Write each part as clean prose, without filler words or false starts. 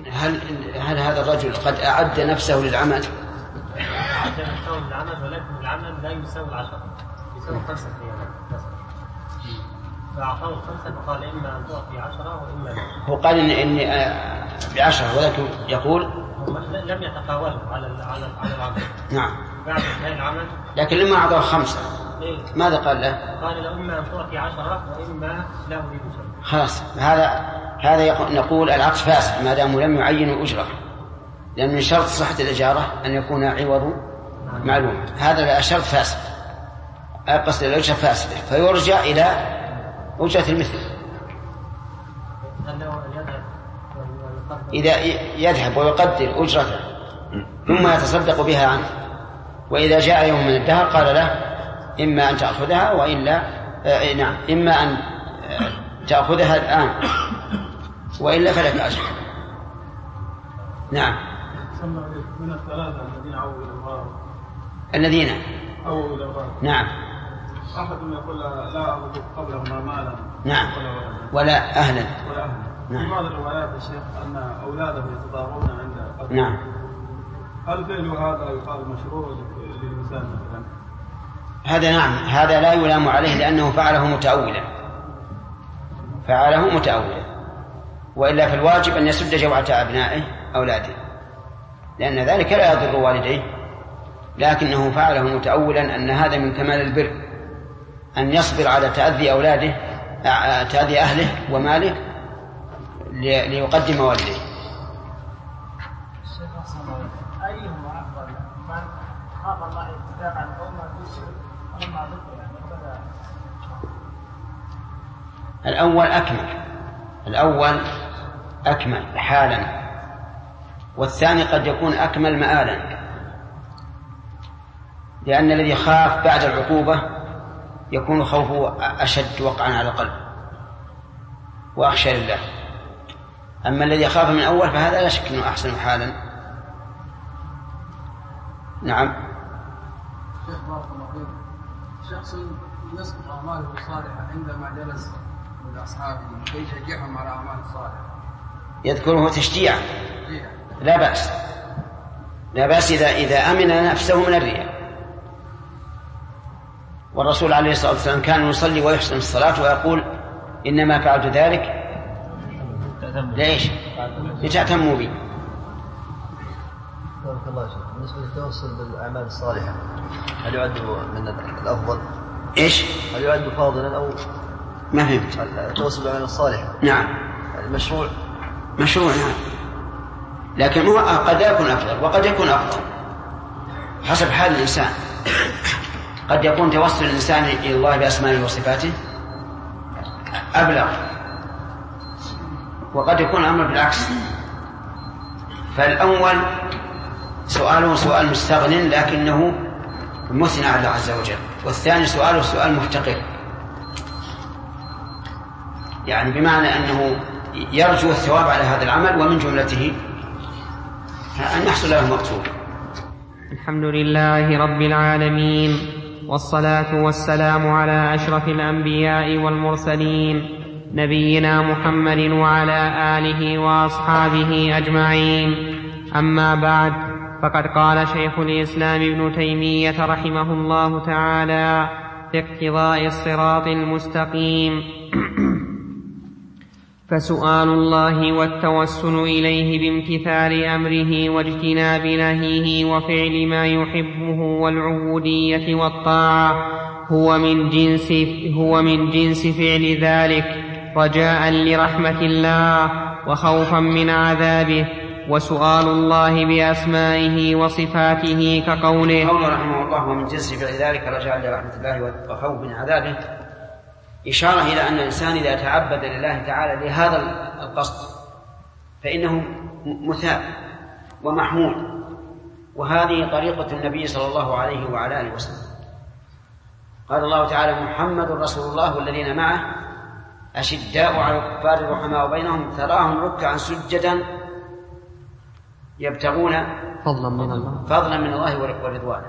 لكن هل هذا الرجل قد أعد نفسه للعمل؟ أعد نفسه للعمل، ولكن العمل لا يساوي 10، يساوي 5 أيام. فأعطاه 5 فقال إما أن تعطي 10 وإما لا. هو قال إني ب10، ولكن يقول لم يتقاوله على العمل. نعم. بعد انتهاء العمل. لكن لما أعطاه 5 ماذا قال له؟ قال له إما أن تعطي 10 وإما لا أريد شيء. خلاص، هذا نقول العقد فاسد ما دام لم يعينوا أجرة، لأن من شرط صحة الإجارة أن يكون عوض معلوم. هذا شرط فاسد، قصد الأجرة فاسدة، فيرجع إلى أجرة المثل. إذا يذهب ويقدر أجرته ثم يتصدق بها عنه، وإذا جاء يوم من الدهر قال له إما أن تأخذها وإلا نعم، إما أن تأخذها الآن وإلا فلك أجر. نعم. من الثلاثة الذين عودوا إلى الله، الذين عودوا إلى الله، نعم، أحد يقول لا أرد قبلهما مالا نعم ولا أهلا. نعم. في بعض الروايات يا شيخ أن أولاده يتضارون عند قبل. نعم. هل فعل هذا يقال مشروع للإنسان مثلا؟ هذا نعم، هذا لا يلام عليه لأنه فعله متأولا، وإلا في الواجب أن يسد جوعة أبنائه أولاده، لأن ذلك لا يضر والديه، لكنه فعله متأولا أن هذا من كمال البر أن يصبر على تأذي أولاده، تأذي أهله وماله ليقدم والديه. أيهما أفضل، من خاف الله اتباعا أو ما في شرك أو ما ذكر يعني الأول أكمل حالا، والثاني قد يكون أكمل مآلا، لأن الذي خاف بعد العقوبة يكون خوفه أشد وقعا على القلب وأخشى لله. أما الذي خاف من أول فهذا لا شك أنه أحسن حالا. نعم. شيخ بارك الله فيك، شخص يصبح أعماله صالحة عندما جلس من أصحابه كي يشجعهم على أعمال الصالحة، يذكره تشجيعا، لا بأس إذا أمن نفسه من الرياء. والرسول عليه الصلاة والسلام كان يصلي ويحسن الصلاة ويقول إنما فعلت ذلك ليش؟ لتأتموا بي. بارك الله فيك. بالنسبة للتوسل بالأعمال الصالحة هل يعد من الأفضل؟ إيش؟ هل يعد فاضلا أو ما فهمت؟ التوسل بالأعمال الصالحة نعم مشروع نعم، لكن هو قد يكون أفضل وقد يكون أفضل حسب حال الإنسان. قد يكون توسل الإنسان إلى الله بأسمائه وصفاته أبلغ، وقد يكون الأمر بالعكس. فالأول سؤاله سؤال مستغن لكنه مثنى على الله عز وجل، والثاني سؤاله سؤال مفتقر، يعني بمعنى أنه يرجو الثواب على هذا العمل ومن جملته أن يحصل له المقصود. الحمد لله رب العالمين، والصلاة والسلام على أشرف الأنبياء والمرسلين نبينا محمد وعلى آله وأصحابه أجمعين. أما بعد، فقد قال شيخ الإسلام ابن تيمية رحمه الله تعالى في اقتضاء الصراط المستقيم: فسؤال الله والتوسل إليه بامتثال أمره واجتناب نهيه وفعل ما يحبه والعبودية والطاعة هو من جنس فعل ذلك، رجاء لرحمة الله وخوفا من عذابه. وسؤال الله بأسمائه وصفاته كقوله رحمه الله ومن جنس فعل ذلك رجاء لرحمة الله وخوف من عذابه، إشارة إلى أن الإنسان إذا تعبد لله تعالى لهذا القصد فإنه مثاب ومحمود، وهذه طريقة النبي صلى الله عليه وعلى آله وسلم. قال الله تعالى: محمد رسول الله والذين معه أشداء على الكفار رحماء بينهم تراهم ركعا سجدا يبتغون فضلا من الله ورضوانه.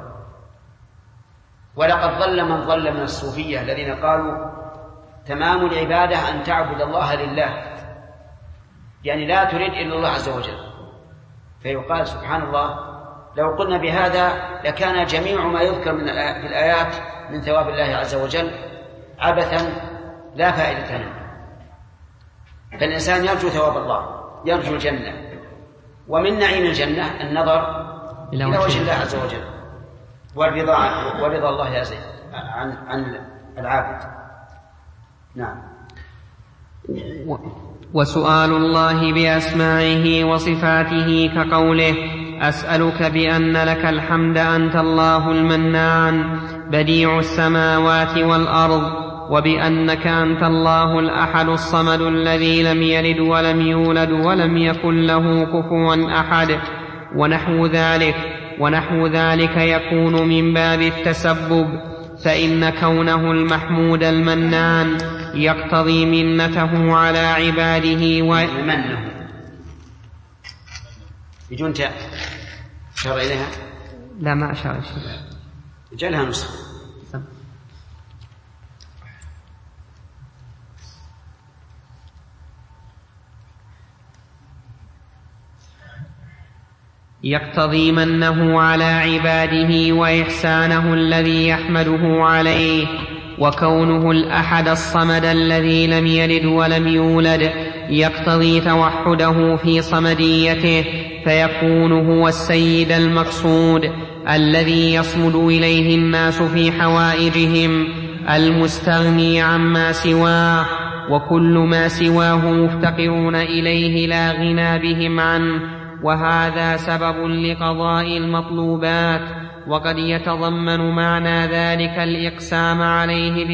ولقد ضل من ضل من الصوفية الذين قالوا تمام العبادة أن تعبد الله لله، يعني لا تريد إلا الله عز وجل، فيقال سبحان الله لو قلنا بهذا لكان جميع ما يذكر في الآيات من ثواب الله عز وجل عبثا لا فائدة له. فالإنسان يرجو ثواب الله، يرجو الجنة، ومن نعيم الجنة النظر إلى وجه الله عز وجل ورضا الله عن العابد. نعم. وسؤال الله بأسمائه وصفاته كقوله أسألك بأن لك الحمد أنت الله المنان بديع السماوات والأرض، وبأنك أنت الله الأحد الصمد الذي لم يلد ولم يولد ولم يكن له كفوا أحد، ونحو ذلك يكون من باب التسبب، فإن كونه المحمود المنان يقتضي منته على عباده منه بدون تاء أشار إليها؟ لا ما أشار شيء، جعلها نسخة. يقتضي منه على عباده وإحسانه الذي يحمده عليه، وكونه الأحد الصمد الذي لم يلد ولم يولد يقتضي توحده في صمديته، فيكون هو السيد المقصود الذي يصمد إليه الناس في حوائجهم، المستغني عما سواه، وكل ما سواه مفتقرون إليه لا غنى بهم عنه، وهذا سبب لقضاء المطلوبات. وقد يتضمن معنى ذلك الإقسام عليه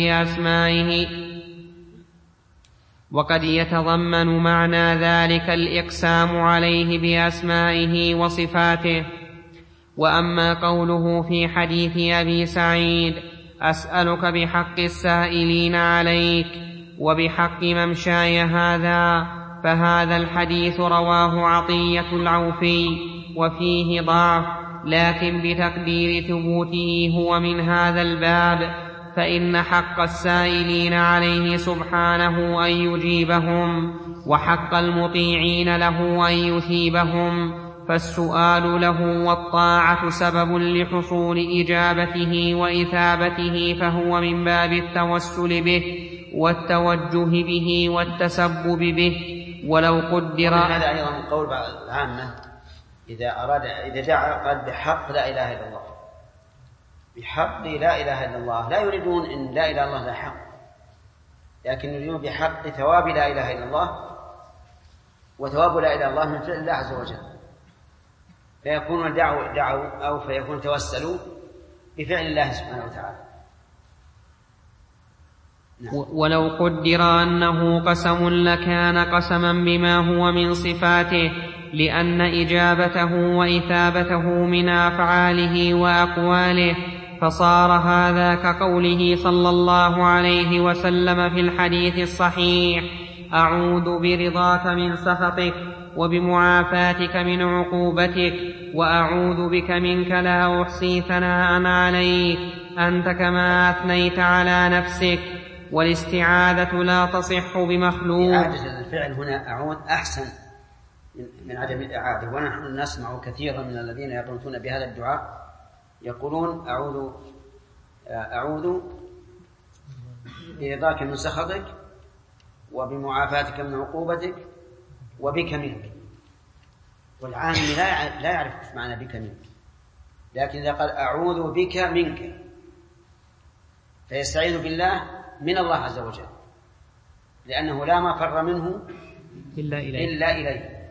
بأسمائه وصفاته. وأما قوله في حديث أبي سعيد أسألك بحق السائلين عليك وبحق ممشاي هذا، فهذا الحديث رواه عطية العوفي وفيه ضعف، لكن بتقدير ثبوته هو من هذا الباب، فإن حق السائلين عليه سبحانه أن يجيبهم، وحق المطيعين له أن يثيبهم، فالسؤال له والطاعة سبب لحصول إجابته وإثابته، فهو من باب التوسل به والتوجه به والتسبب به. ولو قدر هذا أيضا من قول بعض العامة إذا دعا قال بحق لا إله إلا الله، بحق لا إله إلا الله، لا يريدون إن لا إله إلا الله لا حق، لكن يريدون بحق ثواب لا إله إلا الله، وثواب لا إله إلا الله من فعل الله عز وجل، فيكون دعوا أو فيكون توسلوا بفعل الله سبحانه وتعالى. ولو قدر أنه قسم لكان قسما بما هو من صفاته، لأن إجابته وإثابته من أفعاله وأقواله، فصار هذا كقوله صلى الله عليه وسلم في الحديث الصحيح أعوذ برضاك من سخطك وبمعافاتك من عقوبتك وأعوذ بك منك لا أحصي ثناء عليك أنت كما أثنيت على نفسك. والاستعاذة لا تصح بمخلوق. إعادة الفعل هنا أعوذ أحسن من عدم الإعادة، ونحن نسمع كثيرا من الذين يقولون بهذا الدعاء يقولون أعوذ برضاك من سخطك وبمعافاتك من عقوبتك وبك منك. والعالم لا يعرف معنى بك منك، لكن إذا قال أعوذ بك منك فيستعيذ بالله من الله عز وجل، لأنه لا مفر منه إلا إليه.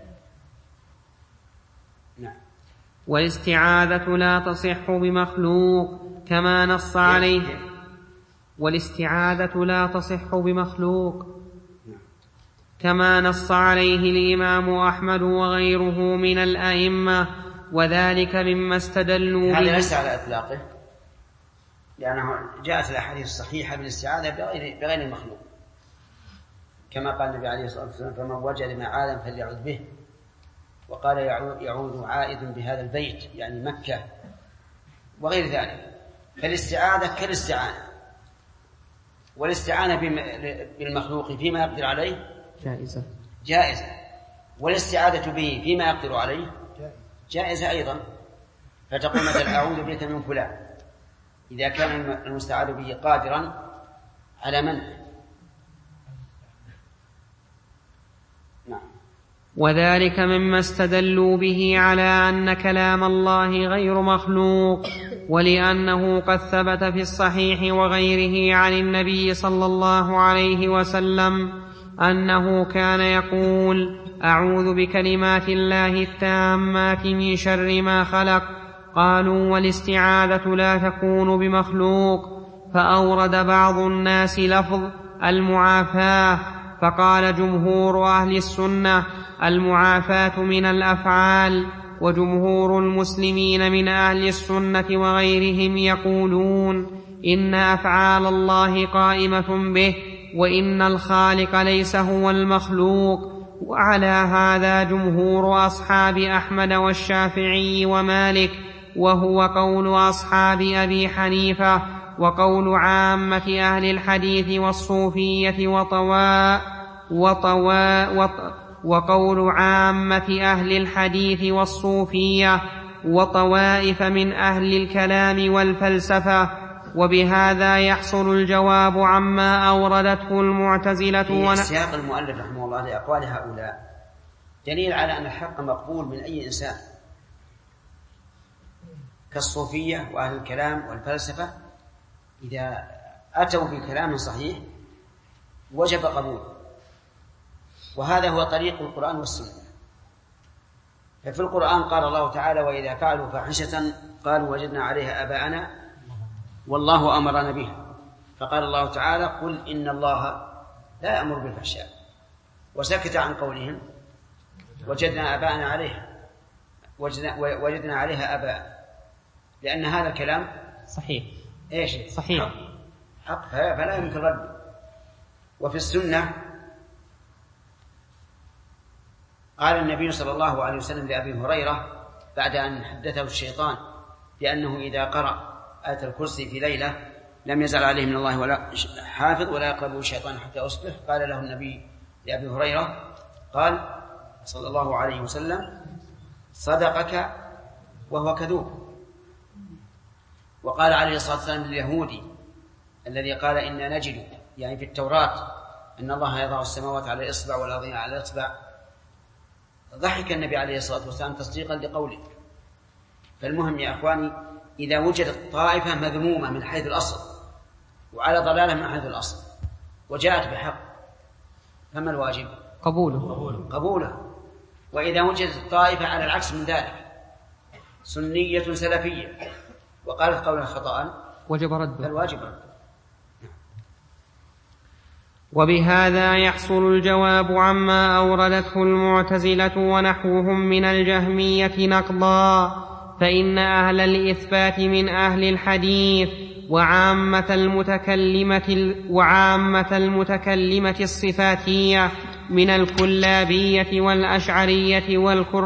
نعم. والاستعاذة لا تصح بمخلوق كما نص عليه. والاستعاذة لا تصح بمخلوق كما نص عليه الإمام أحمد وغيره من الأئمة، وذلك مما استدلوا به. هذا ليس على إطلاقه، لأنه جاءت الأحاديث الصحيحة بالاستعاذة بغير المخلوق، كما قال النبي عليه الصلاة والسلام فمن وجد معاذا فليعوذ به، وقال يعوذ عائد بهذا البيت يعني مكة وغير ذلك. فالاستعاذة كالاستعانة، والاستعانة بالمخلوق فيما يقدر عليه جائزة، والاستعاذة به فيما يقدر عليه جائزة أيضا، فتقول مثلا أعوذ بك من فلان إذا كان المستعاذ به قادرا على منع. نعم. وذلك مما استدلوا به على أن كلام الله غير مخلوق، ولأنه قد ثبت في الصحيح وغيره عن النبي صلى الله عليه وسلم أنه كان يقول: أعوذ بكلمات الله التامات من شر ما خلق. قالوا: والاستعاذة لا تكون بمخلوق. فأورد بعض الناس لفظ المعافاة، فقال جمهور أهل السنة: المعافاة من الأفعال. وجمهور المسلمين من أهل السنة وغيرهم يقولون إن أفعال الله قائمة به، وإن الخالق ليس هو المخلوق. وعلى هذا جمهور أصحاب أحمد والشافعي ومالك، وهو قول أصحاب أبي حنيفة، وقول عامة أهل الحديث والصوفية وقول عامة أهل الحديث والصوفية وطوائف من أهل الكلام والفلسفة. وبهذا يحصل الجواب عما أوردته المعتزلة. في سياق المؤلف رحمه الله لأقوال هؤلاء دليل على أن الحق مقبول من أي إنسان، كالصوفية وأهل الكلام والفلسفة إذا أتوا بكلام صحيح وجب قبوله، وهذا هو طريق القرآن والسنة. ففي القرآن قال الله تعالى: وإذا فعلوا فاحشة قالوا وجدنا عليها آباءنا والله أمرنا بها. فقال الله تعالى: قل إن الله لا يأمر بالفحشاء، وسكت عن قولهم وجدنا آباءنا عليها، وجدنا عليها آباء، لأن هذا الكلام صحيح. إيش؟ صحيح حق فلا يمكن رده. وفي السنة قال النبي صلى الله عليه وسلم لأبي هريرة بعد أن حدثه الشيطان بأنه إذا قرأ آية الكرسي في ليلة لم يزل عليه من الله ولا حافظ ولا يقربه الشيطان حتى يصبح، قال له النبي لأبي هريرة قال صلى الله عليه وسلم: صدقك وهو كذوب. وقال عليه الصلاة والسلام لليهودي الذي قال إن نجد يعني في التوراة أن الله يضع السماوات على الإصبع والأرض على الإصبع، ضحك النبي عليه الصلاة والسلام تصديقا لقوله. فالمهم يا أخواني، إذا وجدت طائفة مذمومة من حيث الأصل وعلى ضلالة من حيث الأصل وجاءت بحق، فما الواجب؟ قبوله. وإذا وجدت طائفة على العكس من ذلك، سنية سلفية، وقالت قولا خطأ، وجب رده، فالواجب رده. وبهذا يحصل الجواب عما أوردته المعتزلة ونحوهم من الجهمية نقضا. فإن أهل الإثبات من أهل الحديث وعامة المتكلمة الصفاتية من الكلابية والأشعرية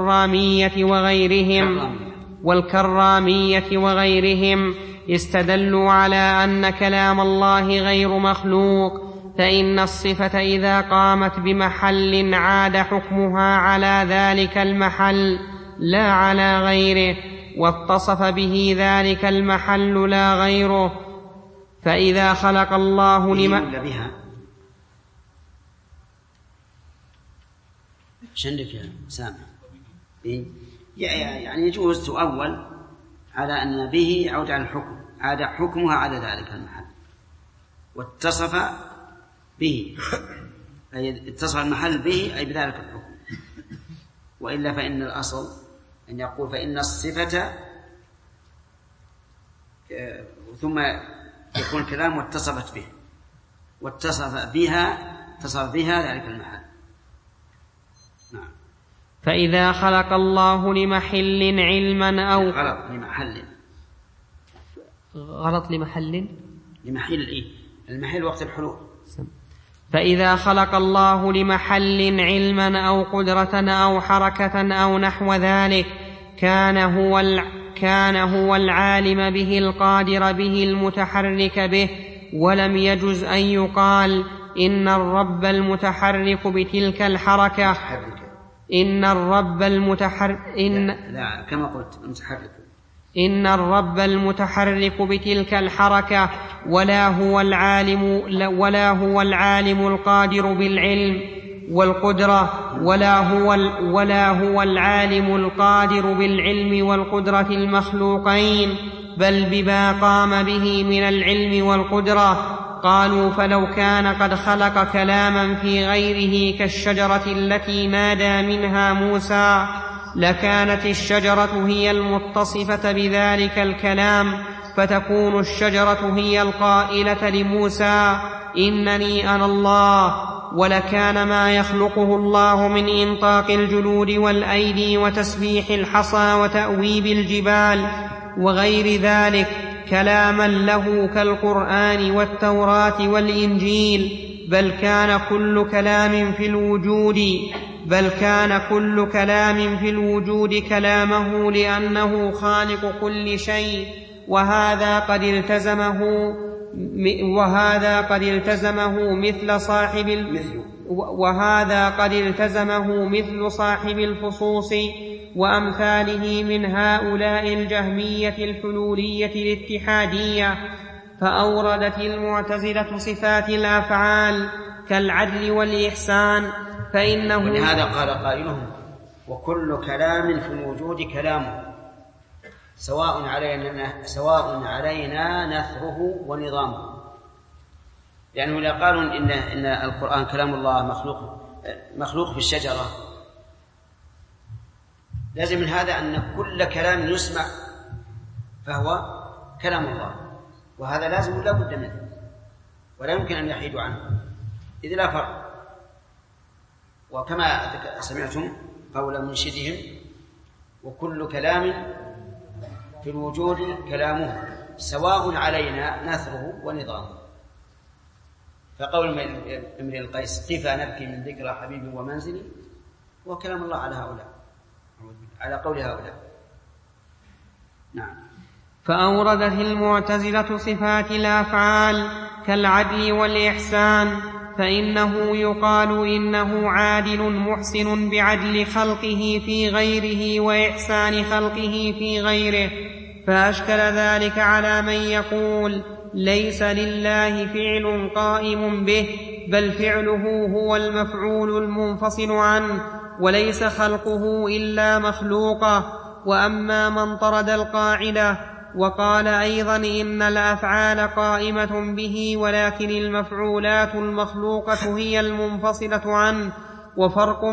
والكرامية وغيرهم استدلوا على أن كلام الله غير مخلوق، فإن الصفة إذا قامت بمحل عاد حكمها على ذلك المحل لا على غيره، واتصف به ذلك المحل لا غيره. فإذا خلق الله بها شندك يا سامع، يعني يجوز تؤول على أن به يعود على الحكم، عاد حكمها على ذلك المحل، واتصف به أي اتصل المحل به أي بذلك الحكم. وإلا فإن الأصل أن يقول فإن الصفة ثم يكون الكلام واتصفت به، واتصف بها ذلك المحل. نعم. فإذا خلق الله لمحل علما أو غلط لمحل المحل وقت الحلول. فإذا خلق الله لمحل علما أو قدرة أو حركة أو نحو ذلك كان هو العالم به القادر به المتحرك به، ولم يجز أن يقال إن الرب المتحرك بتلك الحركة إن الرب المتحرك لا كما قلت المتحرك. إن الرب المتحرك بتلك الحركة ولا هو العالم القادر بالعلم والقدرة ولا هو العالم القادر بالعلم والقدرة المخلوقين، بل بما قام به من العلم والقدرة. قالوا فلو كان قد خلق كلاما في غيره كالشجرة التي نادى منها موسى لكانت الشجرة هي المتصفة بذلك الكلام، فتكون الشجرة هي القائلة لموسى إنني أنا الله، ولكان ما يخلقه الله من إنطاق الجلود والأيدي وتسبيح الحصى وتأويب الجبال وغير ذلك كلاما له كالقرآن والتوراة والإنجيل، بل كان كل كلام في الوجود كلامه لأنه خالق كل شيء، وهذا قد التزمه مثل صاحب الفصوص وأمثاله من هؤلاء الجهمية الحلولية الاتحادية. فأوردت المعتزلة صفات الأفعال كالعدل والإحسان، فإنه ولهذا قال قائلهم وكل كلام في الوجود كلامه سواء علينا نثره ونظامه. لأنه لا قالوا إن القرآن كلام الله مخلوق في الشجرة، لازم من هذا أن كل كلام يسمع فهو كلام الله، وهذا لازم لا بد منه ولا يمكن أن يحيدوا عنه، إذ لا فرق. وكما سمعتم قول منشدهم وكل كلام في الوجود كلامه سواء علينا نثره ونظامه. فقول امرئ القيس كيف نبكي من ذكرى حبيبي ومنزلي وكلام الله على قول هؤلاء. نعم. فأوردت المعتزلة صفات الأفعال كالعدل والإحسان، فإنه يقال إنه عادل محسن بعدل خلقه في غيره وإحسان خلقه في غيره، فأشكل ذلك على من يقول ليس لله فعل قائم به، بل فعله هو المفعول المنفصل عنه، وليس خلقه إلا مخلوقه. وأما من طرد القاعدة وقال أيضا إن الأفعال قائمة به ولكن المفعولات المخلوقة هي المنفصلة عنه، وفرق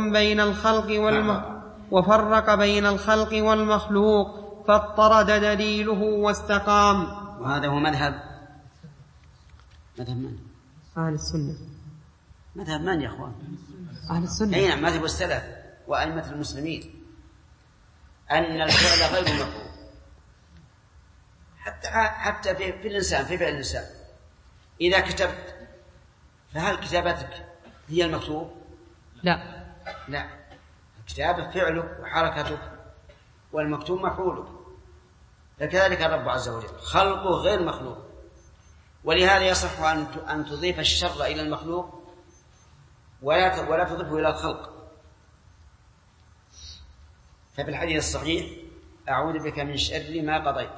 بين الخلق والمخلوق، فاضطرد دليله واستقام. وهذا هو مذهب من؟ أهل السنة. مذهب من يا أخوان؟ أهل السنة. أي نعم، مذهب السلف وأئمة المسلمين أن الفعل غير مفعول حتى في الإنسان، في فعل الإنسان. إذا كتبت فهل كتابتك هي المكتوب؟ لا، الكتابة فعلك وحركتك، والمكتوب مفعولك. فكذلك الرب عز وجل خلقه غير مخلوق، ولهذا يصح أن تضيف الشر إلى المخلوق ولا تضيفه إلى الخلق. ففي الحديث الصحيح أعوذ بك من شر ما قضيت،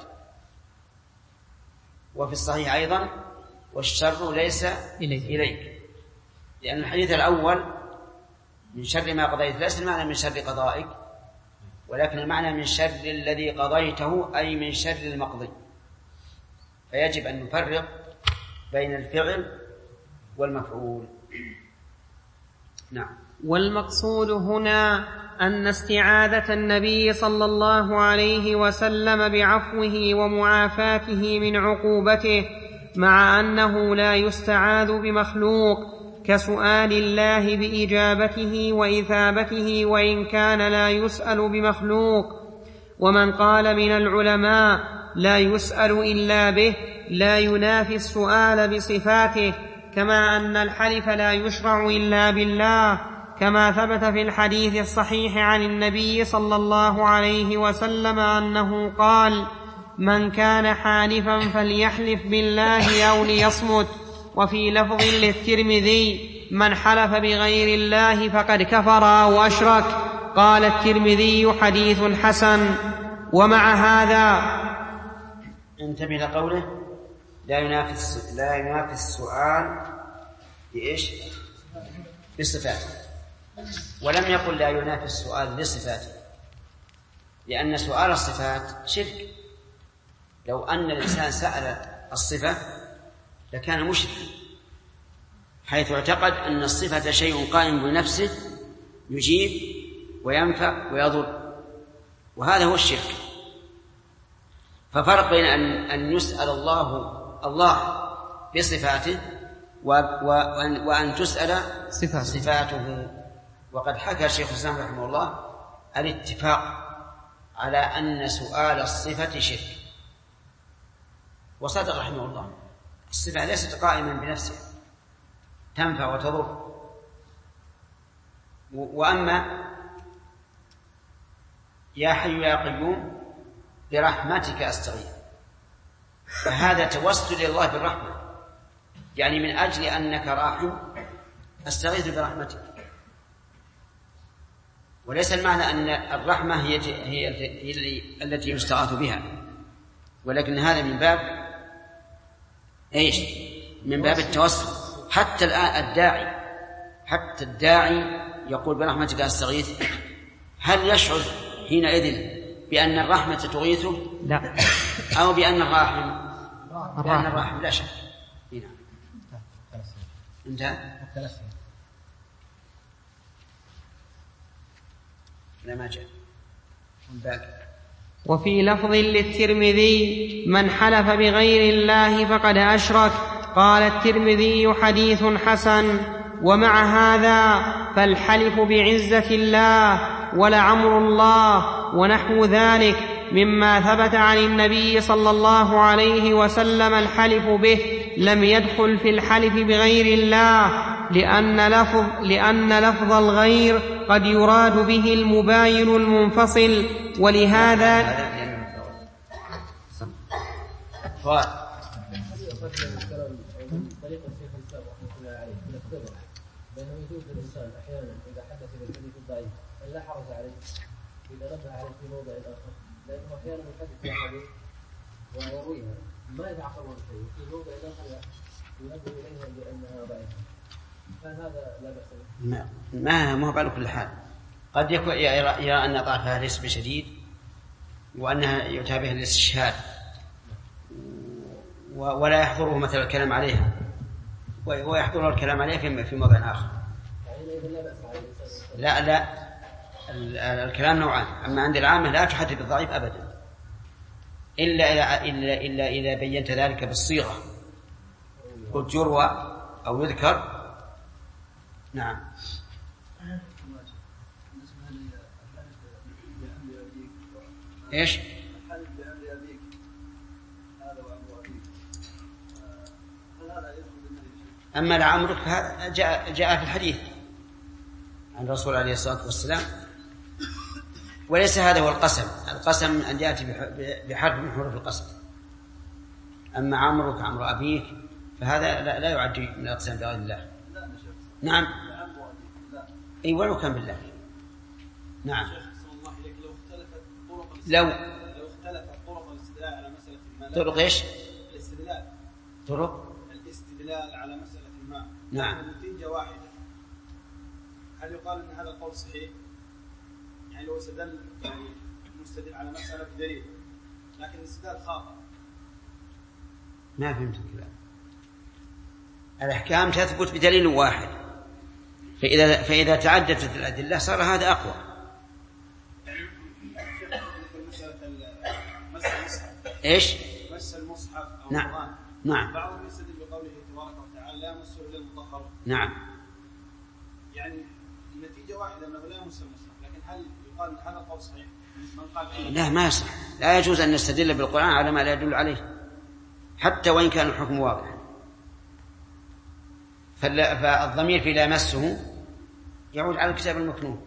وفي الصحيح أيضا والشر ليس إليك، لأن الحديث الأول من شر ما قضيت ليس المعنى من شر قضائك، ولكن المعنى من شر الذي قضيته، أي من شر المقضي. فيجب أن نفرق بين الفعل والمفعول. نعم. والمقصود هنا أن استعاذة النبي صلى الله عليه وسلم بعفوه ومعافاته من عقوبته، مع أنه لا يستعاذ بمخلوق، كسؤال الله بإجابته وإثابته، وإن كان لا يسأل بمخلوق. ومن قال من العلماء لا يسأل إلا به لا ينافي السؤال بصفاته، كما أن الحلف لا يشرع إلا بالله، كما ثبت في الحديث الصحيح عن النبي صلى الله عليه وسلم أنه قال: من كان حالفا فليحلف بالله أو ليصمت. وفي لفظ للترمذي: من حلف بغير الله فقد كفر أو أشرك. قال الترمذي حديث حسن. ومع هذا انتبه لقوله لا ينافي السؤال بإيش؟ بالصفات، ولم يقل لا ينافي السؤال بصفاته، لأن سؤال الصفات شرك. لو أن الإنسان سأل الصفة لكان مشركا، حيث اعتقد أن الصفة شيء قائم بنفسه يجيب وينفع ويضر، وهذا هو الشرك. ففرق بين أن يسأل الله بصفاته وأن تسأل صفاته. وقد حكى الشيخ الإسلام رحمه الله الاتفاق على أن سؤال الصفة شرك، وصدق رحمه الله. الصفة ليست قائما بنفسها تنفع وتضر. وأما يا حي يا قيوم برحمتك أستغيث، فهذا توسل إلى الله بالرحمة، يعني من أجل أنك راحم أستغيث برحمتك. وليس المعنى أن الرحمة هي التي يستغاث بها، ولكن هذا من باب إيش؟ من باب التوسل. حتى الآن الداعي يقول برحمتك أستغيث، هل يشعر حينئذ بأن الرحمة تغيثه؟ لا. أو بأن الراحم لا شك. هنا انتهى. لا ما جاء. وفي لفظ للترمذي من حلف بغير الله فقد أشرك. قال الترمذي حديث حسن. ومع هذا فالحلف بعزة الله ولعمر الله ونحو ذلك مما ثبت عن النبي صلى الله عليه وسلم الحلف به لم يدخل في الحلف بغير الله، لأن لفظ الغير قد يراد به المباين المنفصل. ولهذا بينما يجوز الإنسان أحيانا إذا حدث بالحديث الضعيف أن لا حرج عليه إذا نبه عليه في موضع آخر، لأنه أحيانا يحدث بالحديث ويرويها ما يتعقبون شيء في موضع آخر ينبه إليها بأنها ضعيفة، فهذا لا بأس به. ما هو على كل حال قد يكون يرى أن ضعفها ليس بشديد وأنها يتابعها الاستشهاد ولا يحضره مثل الكلام عليها، ويحضر الكلام عليه في موضع آخر. لا الكلام نوعان. أما عند العامة لا تحدد الضعيف أبدا إلا إذا بينت ذلك بالصيغة، قلت يروى أو يذكر. نعم. إيش؟ أما لعمرك فهذا جاء في الحديث عن الرسول عليه الصلاة والسلام، وليس هذا هو القسم أن يأتي بحرف من حروف القسم. أما عمرك عمر أبيك فهذا لا يعد من الأقسام بغير الله. نعم. أي ولو كان بالله. نعم. لو اختلفت طرق الاستدلال على مسألة ما، طرق إيش؟ الاستدلال، طرق الاستدلال على مسألة ما، نعم، النتيجة واحدة، هل يقال أن هذا القول صحيح؟ يعني لو استدل يعني المستدل على مسألة بدليل لكن الاستدلال خاطئ. ما فهمت الكلام. الأحكام تثبت بدليل واحد، فإذا تعددت الأدلة صار هذا أقوى. إيش؟ مس المصحف أو نعم. القرآن. نعم. بعضهم يستدل بقوله تبارك وتعالى لا يمسه إلا المطهرون. نعم. يعني النتيجة واحدة أنه لا يمس المصحف، لكن هل يقال أن هذا القول صحيح؟ من قال لا ما يصح، لا يجوز أن نستدل بالقرآن على ما لا يدل عليه حتى وإن كان الحكم واضح. فالضمير في لا مسه يعود على الكتاب المكنون.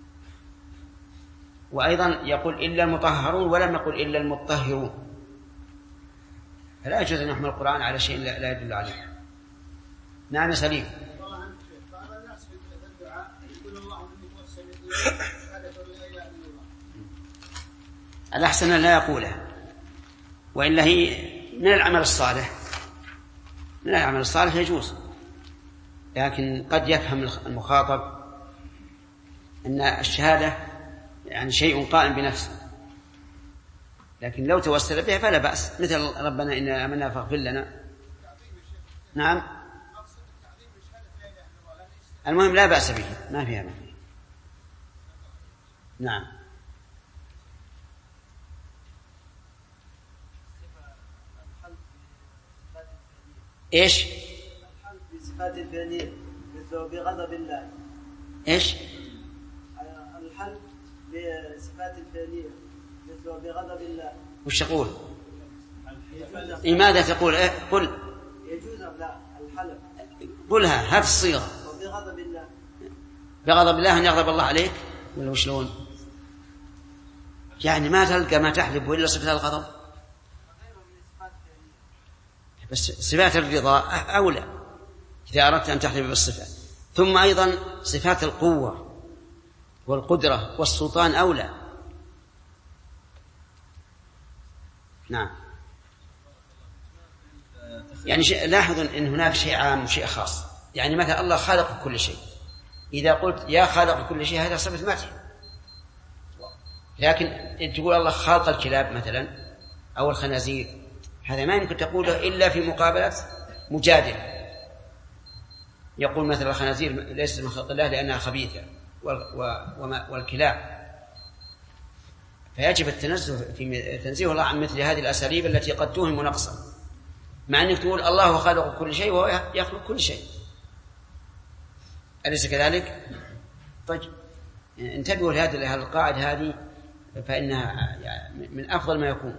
وأيضا يقول إلا المطهرون ولم يقل إلا المطهرون، فلا يجوز أن يحمل القرآن على شيء لا يدل عليه. نعم سليم. بعض الناس في الدعاء يقول اللهم اني اتوسل الى هذا الأحسن أن لا يقولها، وإلا هي من العمل الصالح، من العمل الصالح يجوز، لكن قد يفهم المخاطب أن الشهادة يعني شيء قائم بنفسه، لكن لو توسل بها فلا بأس، مثل ربنا إنا آمنا فاغفر لنا. نعم، المهم لا بأس به، ما فيها. نعم. إيش؟ الحلف بصفات الفعلية مثل بغضب الله. إيش؟ الحلف بصفات الفعلية مثل بغضب الله. وش تقول؟ لماذا تقول؟ قل. يجوز أم لا الحلف؟ قلها، هات الصيغة. وبغضب الله. بغضب الله أن يغضب الله عليك ولا وشلون؟ يعني ما تلقى ما تحلف إلا صفة الغضب، بس صفات الرضا أولى إذا أردت أن تحلف بالصفات. ثم أيضا صفات القوة والقدرة والسلطان أولى. نعم. يعني لاحظوا أن هناك شيء عام وشيء خاص. يعني مثلا الله خالق كل شيء، إذا قلت يا خالق كل شيء هذا صفة مدح، لكن تقول الله خالق الكلاب مثلا أو الخنازير، هذا ما يمكن تقوله إلا في مقابلة مجادل. يقول مثلا الخنازير ليست من خلق الله لأنها خبيثة، والكلاب، فيجب التنزه في تنزيه الله عن مثل هذه الأساليب التي قد توهم نقصا، مع أنك تقول الله خالق كل شيء وهو يخلق كل شيء، أليس كذلك؟ طيب انتبهوا لهذه القاعدة هذه، فإنها من أفضل ما يكون.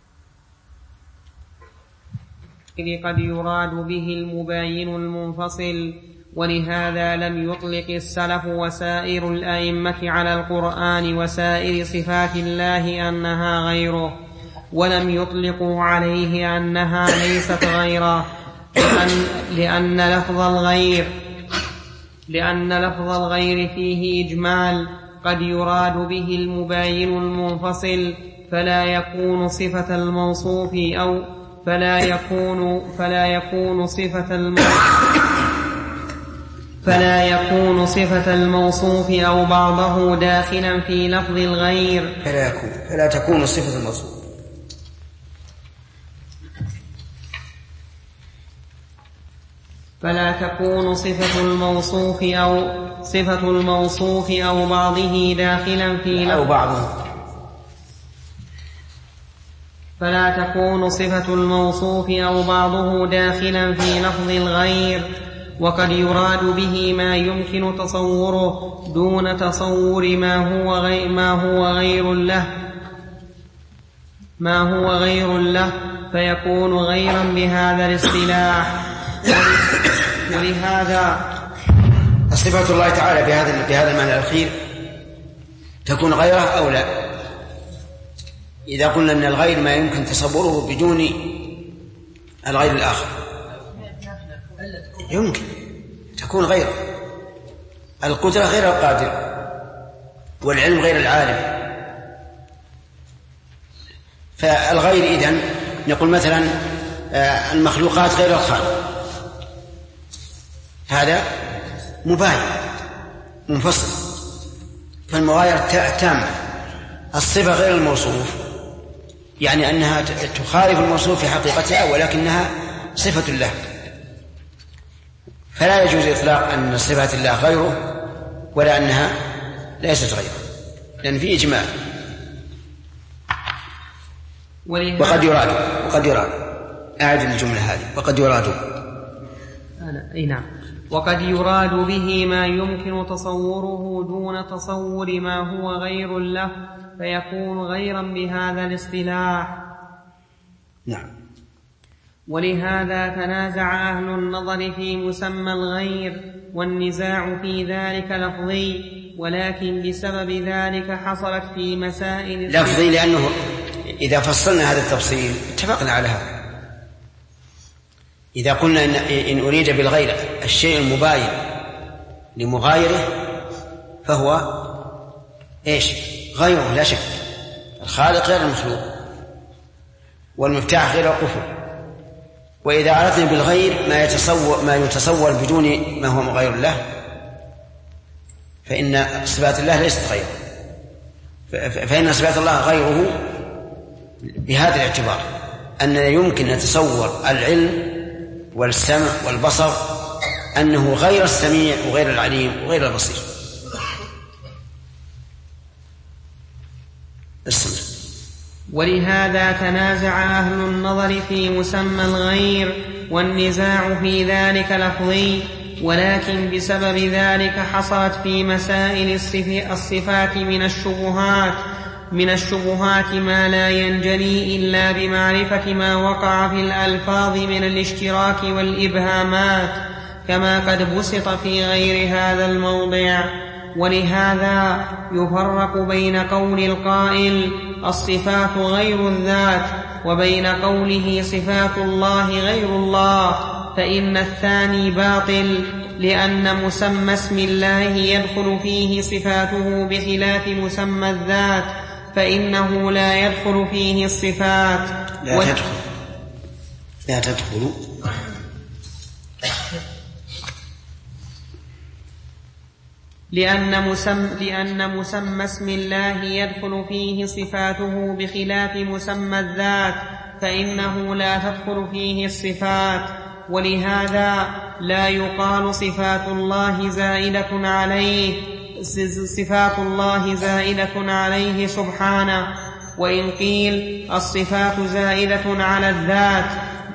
إذ قد يراد به المباين المنفصل، ولهذا لم يطلق السلف وسائر الأئمة على القرآن وسائر صفات الله أنها غيره، ولم يطلقوا عليه أنها ليست غيره، لأن لفظ الغير فيه إجمال. قد يراد به المباين المنفصل فلا يكون صفة الموصوف أو بعضه داخلا في لفظ الغير. فلا تكون صفة الموصوف. فلا تكون صفة الموصوف أو بعضه داخلا في لفظ فلا تكون صفة الموصوف أو بعضه داخلا في لفظ الغير. وقد يراد به ما يمكن تصوره دون تصور ما هو غير له فيكون غيرا بهذا الاصطلاح. ولهذا صفات الله تعالى بهذا المعنى الأخير تكون غيره أو لا. إذا قلنا أن الغير ما يمكن تصوره بدون الغير الآخر، يمكن تكون غيره. القدرة غير القادر، والعلم غير العالم. فالغير إذن نقول مثلا المخلوقات غير الخالق، هذا مباين منفصل، فالمغايرة تامة. الصفة غير الموصوف يعني أنها تخالف الموصوف في حقيقتها ولكنها صفة له، فلا يجوز إطلاق أن صفات الله غيره ولا أنها ليست غيره، لأن في إجماع. وقد يراد أعد الجملة هذه. وقد يراد وقد يراد به ما يمكن تصوره دون تصور ما هو غير له فيكون غيرا بهذا الاصطلاح. نعم. ولهذا تنازع أهل النظر في مسمى الغير، والنزاع في ذلك لفظي، ولكن بسبب ذلك حصلت في مسائل لفظي، لأنه إذا فصلنا هذا التفصيل اتفقنا على هذا. إذا قلنا إن أريد بالغير الشيء المباين لمغايره فهو إيش؟ غيره لا شك، الخالق غير المخلوق، والمفتاح غير القفل. وإذا أردنا بالغير ما يتصور بدون ما هو غير الله، فإن صفات الله ليست غيره، فإن صفات الله غيره بهذا الاعتبار أننا يمكن نتصور العلم والسمع والبصر أنه غير السميع وغير العليم وغير البصير. ولهذا تنازع أهل النظر في مسمى الغير، والنزاع في ذلك لفظي، ولكن بسبب ذلك حصلت في مسائل الصفات من الشبهات ما لا ينجلي إلا بمعرفة ما وقع في الألفاظ من الاشتراك والإبهامات، كما قد بسط في غير هذا الموضع. ولهذا يفرق بين قول القائل الصفات غير الذات وبين قوله صفات الله غير الله، فإن الثاني باطل، لأن مسمى اسم الله يدخل فيه صفاته بخلاف مسمى الذات، فإنه لا يدخل فيه الصفات. لا تدخل لأن مسمى اسم الله يدخل فيه صفاته بخلاف مسمى الذات، فإنه لا تدخل فيه الصفات. ولهذا لا يقال صفات الله زائدة عليه سبحانه، وإن قيل الصفات زائدة على الذات.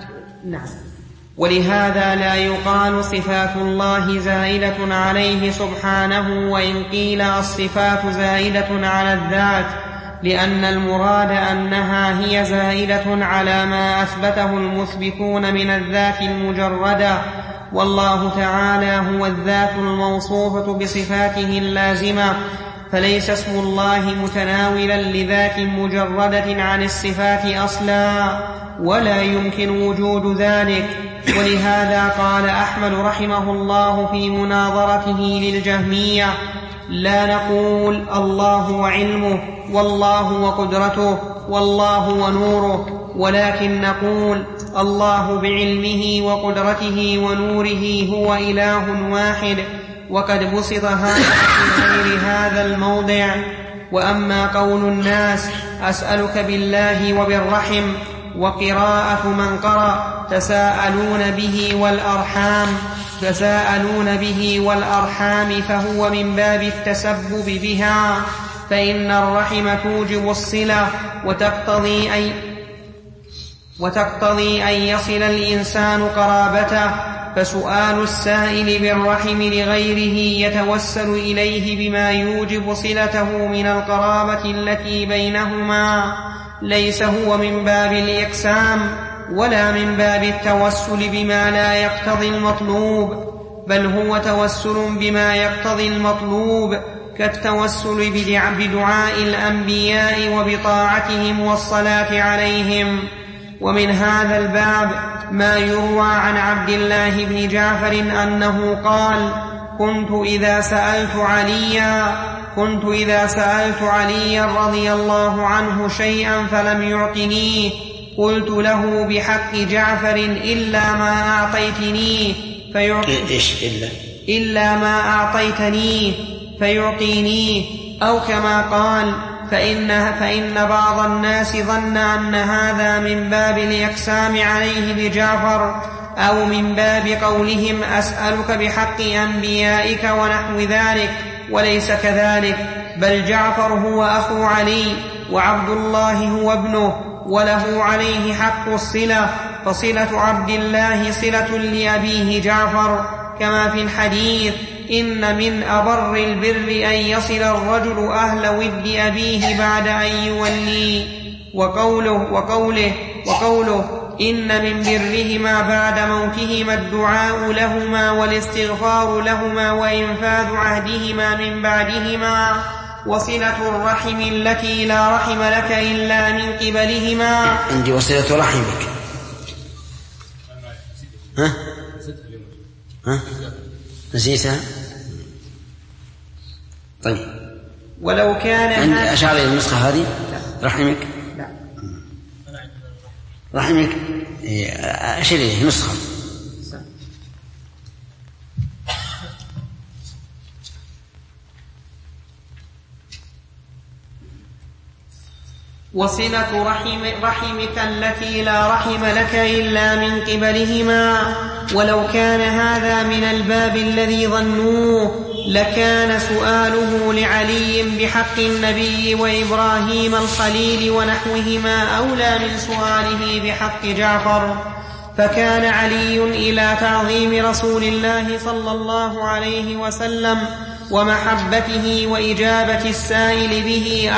ولهذا لا يقال صفات الله زائدة عليه سبحانه، وإن قيل الصفات زائدة على الذات، لأن المراد أنها هي زائدة على ما أثبته المثبتون من الذات المجردة، والله تعالى هو الذات الموصوفة بصفاته اللازمة، فليس اسم الله متناولا لذات مجردة عن الصفات أصلا، ولا يمكن وجود ذلك. ولهذا قال أحمد رحمه الله في مناظرته للجهمية: لا نقول الله وعلمه والله وقدرته والله ونوره، ولكن نقول الله بعلمه وقدرته ونوره هو إله واحد، وقد بسط هذا في غير هذا الموضع. وأما قول الناس أسألك بالله وبالرحم، وقراءة من قرأ تساءلون به والأرحام، فهو من باب التسبب بها، فإن الرحم توجب الصلة وتقتضي أن يصل الإنسان قرابته، فسؤال السائل بالرحم لغيره يتوسل إليه بما يوجب صلته من القرابة التي بينهما، ليس هو من باب الإقسام ولا من باب التوسل بما لا يقتضي المطلوب، بل هو توسل بما يقتضي المطلوب، كالتوسل بدعاء الأنبياء وبطاعتهم والصلاة عليهم. ومن هذا الباب ما يروى عن عبد الله بن جعفر أنه قال: كنت إذا سألت عليا رضي الله عنه شيئا فلم يعطنيه، قلت له بحق جعفر إلا ما أعطيتنيه فيعطينيه، أو كما قال: فإن بعض الناس ظن أن هذا من باب الإقسام عليه بجعفر، أو من باب قولهم أسألك بحق أنبيائك ونحو ذلك، وليس كذلك، بل جعفر هو أخو علي، وعبد الله هو ابنه، وله عليه حق الصلة، فصلة عبد الله صلة لأبيه جعفر، كما في الحديث: إن من أبر البر أن يصل الرجل أهل ود أبيه بعد أن يولي. وقوله إن من برهما بعد موتهما الدعاء لهما والاستغفار لهما وإنفاذ عهدهما من بعدهما، وصلة الرحم التي لا رحم لك إلا من قبلهما. عندي وصلة رحمك. نسيتها؟ طيب، ولو كان عند أشار إلى النسخة هذه رحمك رحمك أشير إليه نسخة. وصلة رحمك التي لا رحم لك إلا من قبلهما. ولو كان هذا من الباب الذي ظنوه لكان سؤاله لعلي بحق النبي وإبراهيم الخليل ونحوهما أولى من سؤاله بحق جعفر. فكان علي إلى تعظيم رسول الله صلى الله عليه وسلم ومحبته وإجابة السائل به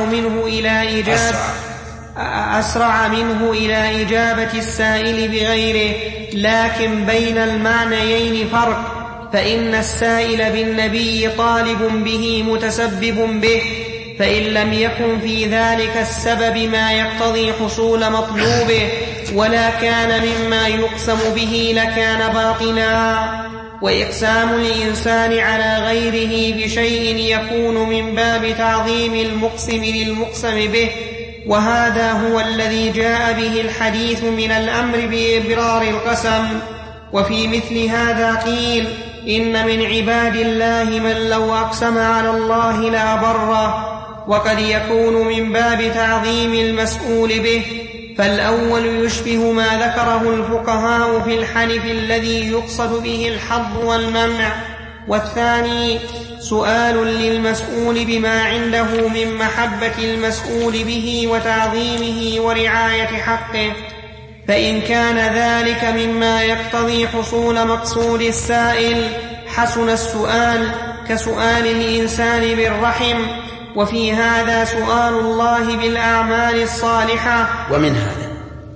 أسرع منه إلى إجابة السائل بغيره. لكن بين المعنيين فرق، فإن السائل بالنبي طالب به متسبب به، فإن لم يكن في ذلك السبب ما يقتضي حصول مطلوبه ولا كان مما يقسم به لكان باطلا. وإقسام الإنسان على غيره بشيء يكون من باب تعظيم المقسم للمقسم به، وهذا هو الذي جاء به الحديث من الأمر بإبرار القسم. وفي مثل هذا قيل إن من عباد الله من لو أقسم على الله لأبره. وقد يكون من باب تعظيم المسؤول به، فالأول يشبه ما ذكره الفقهاء في الحلف الذي يقصد به الحظ والمنع، والثاني سؤال للمسؤول بما عنده من محبة المسؤول به وتعظيمه ورعاية حقه. فإن كان ذلك مما يقتضي حصول مقصود السائل حسن السؤال كسؤال الإنسان بالرحم. وفي هذا سؤال الله بالأعمال الصالحة. ومن هذا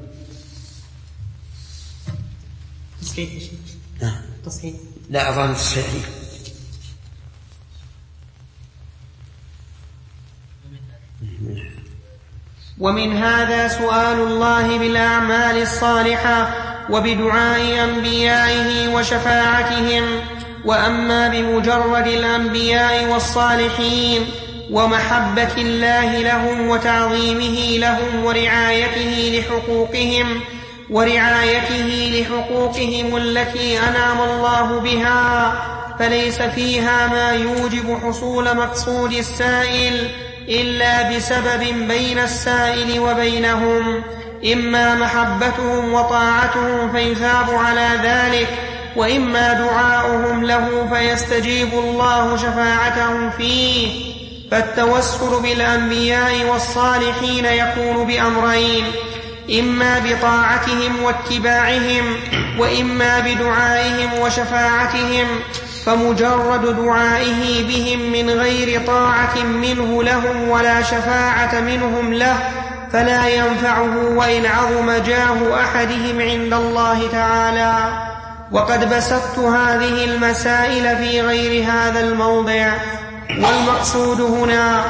تصحيح لا أظن تصحيح. ومن هذا سؤال الله بالأعمال الصالحة وبدعاء أنبيائه وشفاعتهم. وأما بمجرد الأنبياء والصالحين ومحبة الله لهم وتعظيمه لهم ورعايته لحقوقهم التي أنعم الله بها، فليس فيها ما يوجب حصول مقصود السائل إلا بسبب بين السائل وبينهم، إما محبتهم وطاعتهم فيثاب على ذلك، وإما دعاؤهم له فيستجيب الله شفاعتهم فيه. فالتوسل بالأنبياء والصالحين يكون بأمرين: إما بطاعتهم واتباعهم، وإما بدعائهم وشفاعتهم. فمجرد دعائه بهم من غير طاعة منه لهم ولا شفاعة منهم له فلا ينفعه وإن عظم جاه أحدهم عند الله تعالى. وقد بسطت هذه المسائل في غير هذا الموضع، والمقصود هنا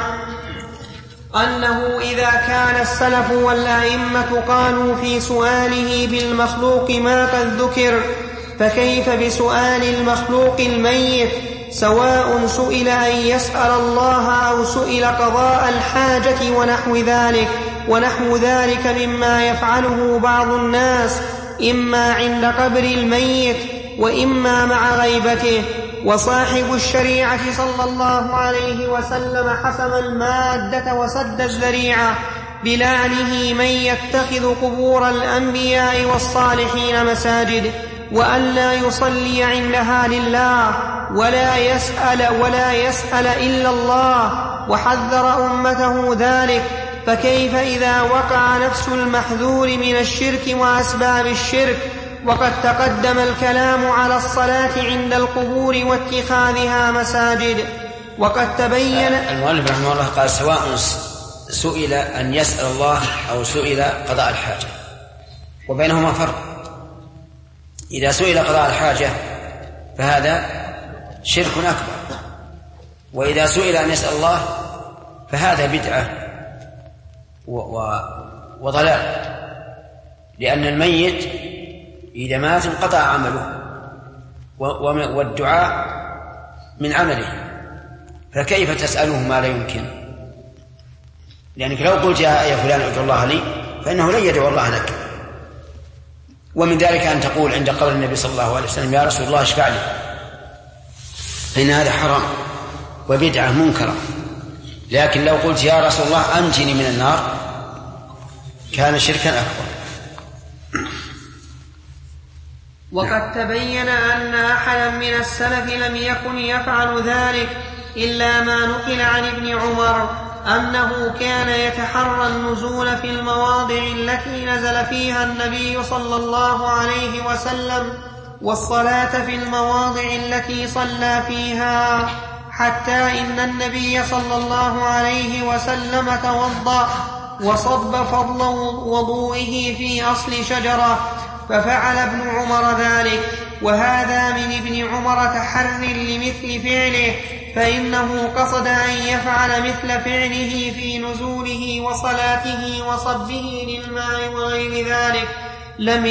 أنه إذا كان السلف والأئمة قالوا في سؤاله بالمخلوق ما قد ذكر، فكيف بسؤال المخلوق الميت، سواء سئل أن يسأل الله أو سئل قضاء الحاجة ونحو ذلك مما يفعله بعض الناس إما عند قبر الميت وإما مع غيبته. وصاحب الشريعة صلى الله عليه وسلم حسم المادة وسد الذريعة بلعنه من يتخذ قبور الأنبياء والصالحين مساجد، وألا يصلي عندها لله ولا يسأل إلا الله، وحذر أمته ذلك. فكيف إذا وقع نفس المحذور من الشرك وأسباب الشرك؟ وقد تقدم الكلام على الصلاة عند القبور واتخاذها مساجد. وقد تبين المؤلف رحمه الله قال سواء سئل أن يسأل الله أو سئل قضاء الحاجة، وبينهما فرق. إذا سئل قضاء الحاجة فهذا شرك أكبر، وإذا سئل أن يسأل الله فهذا بدعة وضلال، لأن الميت إذا مات انقطع عمله، والدعاء من عمله، فكيف تسأله ما لا يمكن؟ لأنك لو قلت يا فلان ادعو الله لي فإنه لن يدعو الله لك. ومن ذلك أن تقول عند قول النبي صلى الله عليه وسلم يا رسول الله اشفع لي، فإن هذا حرام وبدعة منكرة. لكن لو قلت يا رسول الله أنجني من النار كان شركا أكبر. وقد تبين أن أحدا من السلف لم يكن يفعل ذلك إلا ما نقل عن ابن عمر أنه كان يتحرى النزول في المواضع التي نزل فيها النبي صلى الله عليه وسلم والصلاة في المواضع التي صلى فيها، حتى إن النبي صلى الله عليه وسلم توضأ وصب فضل وضوئه في أصل شجرة، ففعل ابن عمر ذلك. وهذا من ابن عمر تحر لمثل فعله، فإنه قصد أن يفعل مثل فعله في نزوله وصلاته وصبه للماء وغير ذلك. لم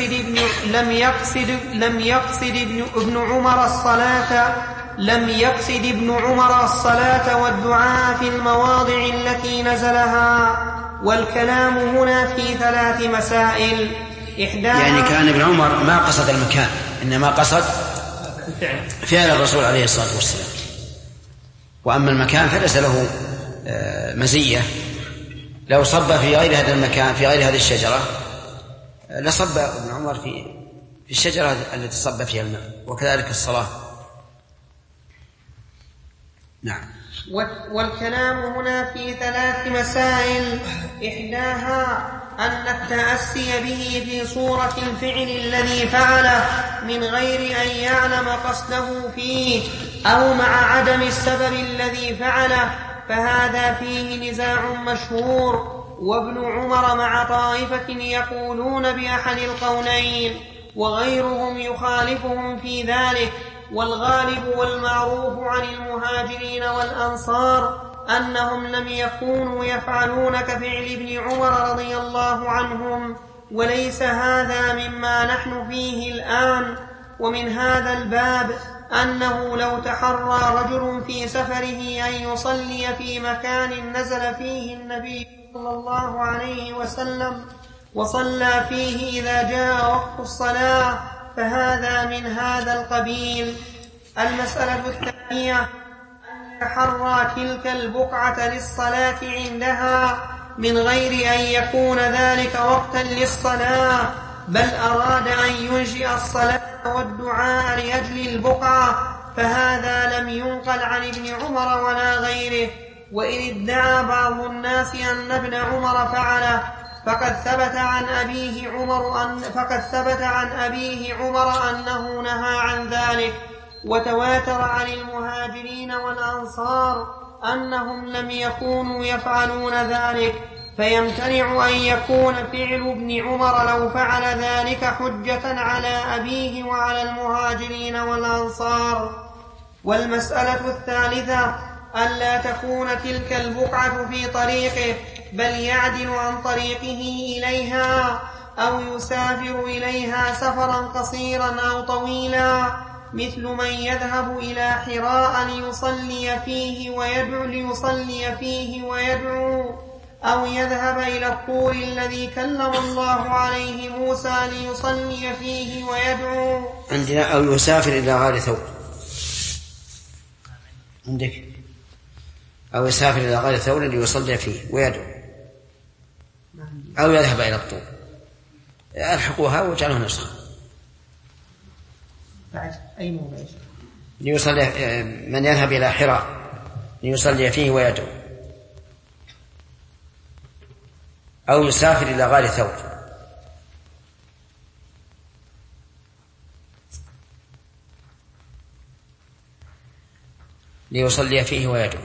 يقصد ابن عمر الصلاة والدعاء في المواضع التي نزلها. والكلام هنا في 3 مسائل. يعني كان ابن عمر ما قصد المكان، إنما قصد فعل الرسول عليه الصلاة والسلام. وأما المكان فليس له مزية. لو صب في غير هذا المكان في غير هذه الشجرة لصب ابن عمر في الشجرة التي صب فيها الماء، وكذلك الصلاة. نعم. والكلام هنا في 3 مسائل. إحداها أن التأسي به في صورة الفعل الذي فعله من غير أن يعلم قصده فيه أو مع عدم السبب الذي فعله، فهذا فيه نزاع مشهور. وابن عمر مع طائفة يقولون بأحد القولين وغيرهم يخالفهم في ذلك. والغالب والمعروف عن المهاجرين والأنصار أنهم لم يكونوا يفعلون كفعل ابن عمر رضي الله عنهم، وليس هذا مما نحن فيه الآن. ومن هذا الباب أنه لو تحرى رجل في سفره أن يصلي في مكان نزل فيه النبي صلى الله عليه وسلم وصلى فيه إذا جاء وقت الصلاة فهذا من هذا القبيل. المسألة الثانية أن يتحرى تلك البقعة للصلاة عندها من غير أن يكون ذلك وقتا للصلاة، بل أراد أن ينشئ الصلاة والدعاء لأجل البقعة، فهذا لم ينقل عن ابن عمر ولا غيره. وإن ادعى بعض الناس أن ابن عمر فعله فقد ثبت عن أبيه عمر أنه نهى عن ذلك. وتواتر عن المهاجرين والأنصار أنهم لم يكونوا يفعلون ذلك، فيمتنع أن يكون فعل ابن عمر لو فعل ذلك حجة على أبيه وعلى المهاجرين والأنصار. والمسألة الثالثة ألا تكون تلك البقعة في طريقه، بل يعدل عن طريقه إليها أو يسافر إليها سفرا قصيرا أو طويلا، مثل من يذهب إلى حراء ليصلي فيه ويدعو، أو يذهب إلى الطور الذي كلم الله عليه موسى ليصلي فيه ويدعو. عندنا أو يسافر إلى غار ثور، عندك أو يسافر إلى غار ثور ليصلي فيه ويدعو، أو يذهب إلى الطور. ألحقوها واجعلوها نسخة. أي موضع ليصلي من يذهب إلى حراء ليصلي فيه ويدعو، أو يسافر إلى غار ثور. ليصلي فيه ويدعو.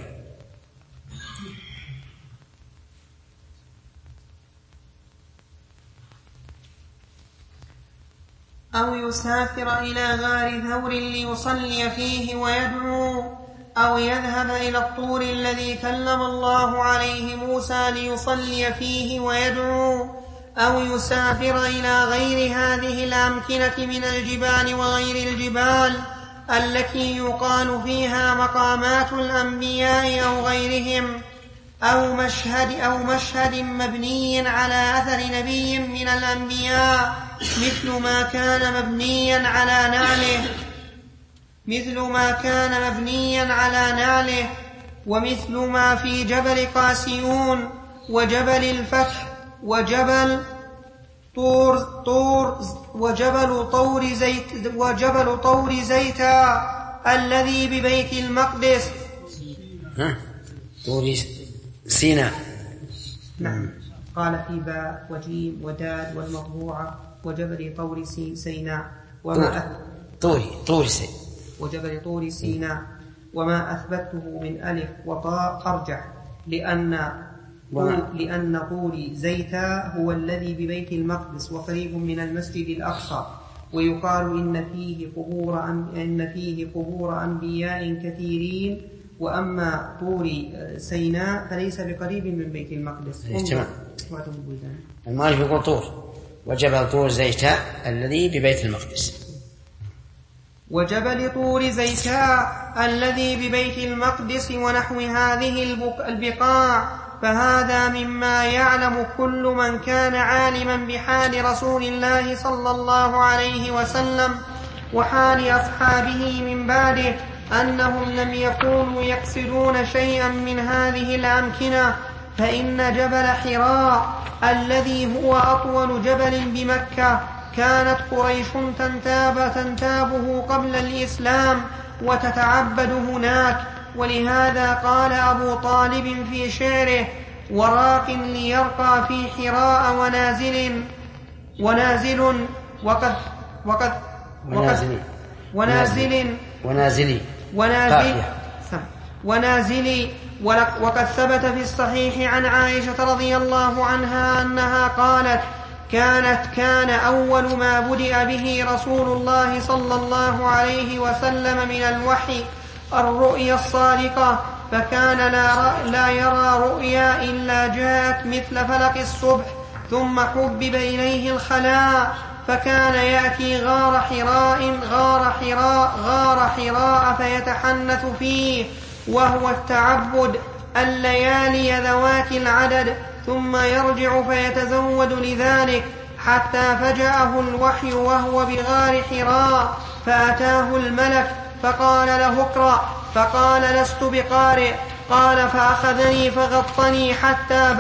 أو يسافر إلى غار ثور ليصلي فيه ويدعو، أو يذهب إلى الطور الذي كلم الله عليه موسى ليصلي فيه ويدعو، أو يسافر إلى غير هذه الأمكنة من الجبال وغير الجبال، التي يقال فيها مقامات الأنبياء أو غيرهم، أو مشهد مبني على أثر نبي من الأنبياء مثل ما كان مبنيا على نعله، ومثل ما في جبل قاسيون وجبل الفتح وجبل طور زيتا الذي ببيت المقدس. طور سيناء. نعم. قال في باء وجيم ودال والمطبوعة وجبل طور سيناء وجبل طور سيناء، وما أثبته من ألف وطاء أرجح، لأن طور زيتا هو الذي ببيت المقدس وقريب من المسجد الأقصى، ويقال إن فيه قبور أنبياء كثيرين، وأما طور سيناء فليس بقريب من بيت المقدس. المؤلف يقول طور وجبل طور زيتا الذي ببيت المقدس، وجبل طور زيتاء الذي ببيت المقدس ونحو هذه البقاع، فهذا مما يعلم كل من كان عالما بحال رسول الله صلى الله عليه وسلم وحال أصحابه من بعده، أنهم لم يكونوا يقصدون شيئا من هذه الأمكنة. فإن جبل حراء الذي هو أطول جبل بمكة كانت قريش تنتابه قبل الإسلام وتتعبد هناك، ولهذا قال أبو طالب في شعره: وراق ليرقى في حراء ونازلي. وقد ثبت في الصحيح عن عائشة رضي الله عنها أنها قالت: كان أول ما بدأ به رسول الله صلى الله عليه وسلم من الوحي الرؤيا الصادقة، فكان لا يرى رؤيا إلا جاءت مثل فلق الصبح، ثم حبب إليه الخلاء، فكان يأتي غار حراء فيتحنث فيه، وهو التعبد الليالي ذوات العدد، ثم يرجع فيتزود لذلك، حتى فجأه الوحي وهو بغار حراء، فأتاه الملك فقال له: اقرأ. فقال: لست بقارئ. قال: فأخذني فغطني حتى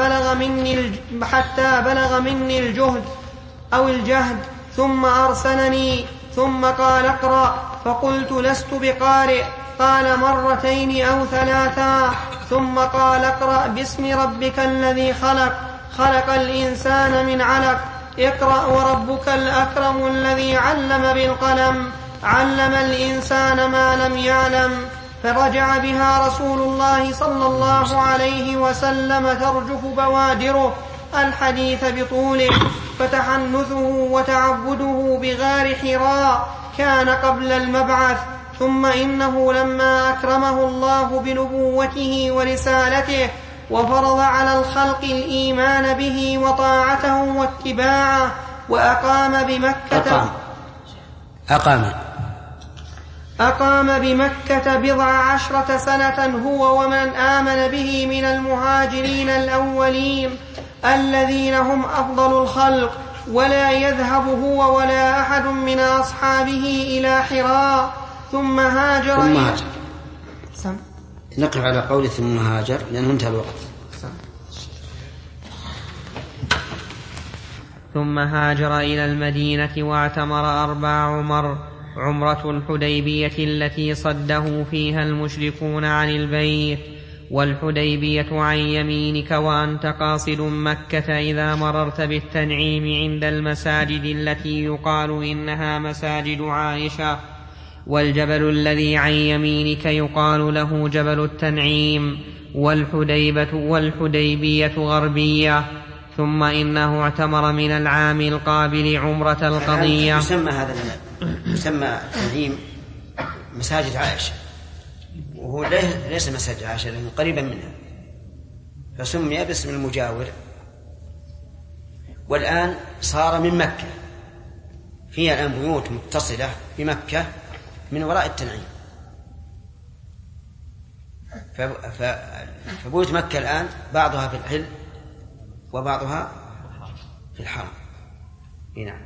بلغ مني الجهد، ثم أرسلني، ثم قال: اقرأ. فقلت: لست بقارئ. قال: مرتين أو ثلاثا، ثم قال: اقرأ باسم ربك الذي خلق الإنسان من علق، اقرأ وربك الأكرم الذي علم بالقلم، علم الإنسان ما لم يعلم. فرجع بها رسول الله صلى الله عليه وسلم ترجف بوادره الحديث بطوله، فتحنثه وتعبده بغار حراء كان قبل المبعث. ثم إنه لما أكرمه الله بنبوته ورسالته وفرض على الخلق الإيمان به وطاعته واتباعه، أقام بمكة 17 سنة هو ومن آمن به من المهاجرين الأولين الذين هم أفضل الخلق، ولا يذهب هو ولا أحد من أصحابه إلى حراء، ثم هاجر. نقف على قول ثم هاجر لأنه انتهى الوقت. ثم هاجر إلى المدينة واعتمر 4 عمر: عمرة الحديبية التي صده فيها المشركون عن البيت، والحديبية عن يمينك وأنت قاصد مكة إذا مررت بالتنعيم عند المساجد التي يقال إنها مساجد عائشة، والجبل الذي عن يمينك يقال له جبل التنعيم، والحديبية غربية. ثم إنه اعتمر من العام القابل عمرة القضية. يسمى تنعيم مساجد عائشة، وهو ليس مساجد عائشة لأنه قريبا منها، فسمي باسم المجاور. والآن صار من مكة، فيها الآن بيوت متصلة بمكة من وراء التنعيم. فبيوت مكة الآن بعضها في الحل وبعضها في الحرم. نعم.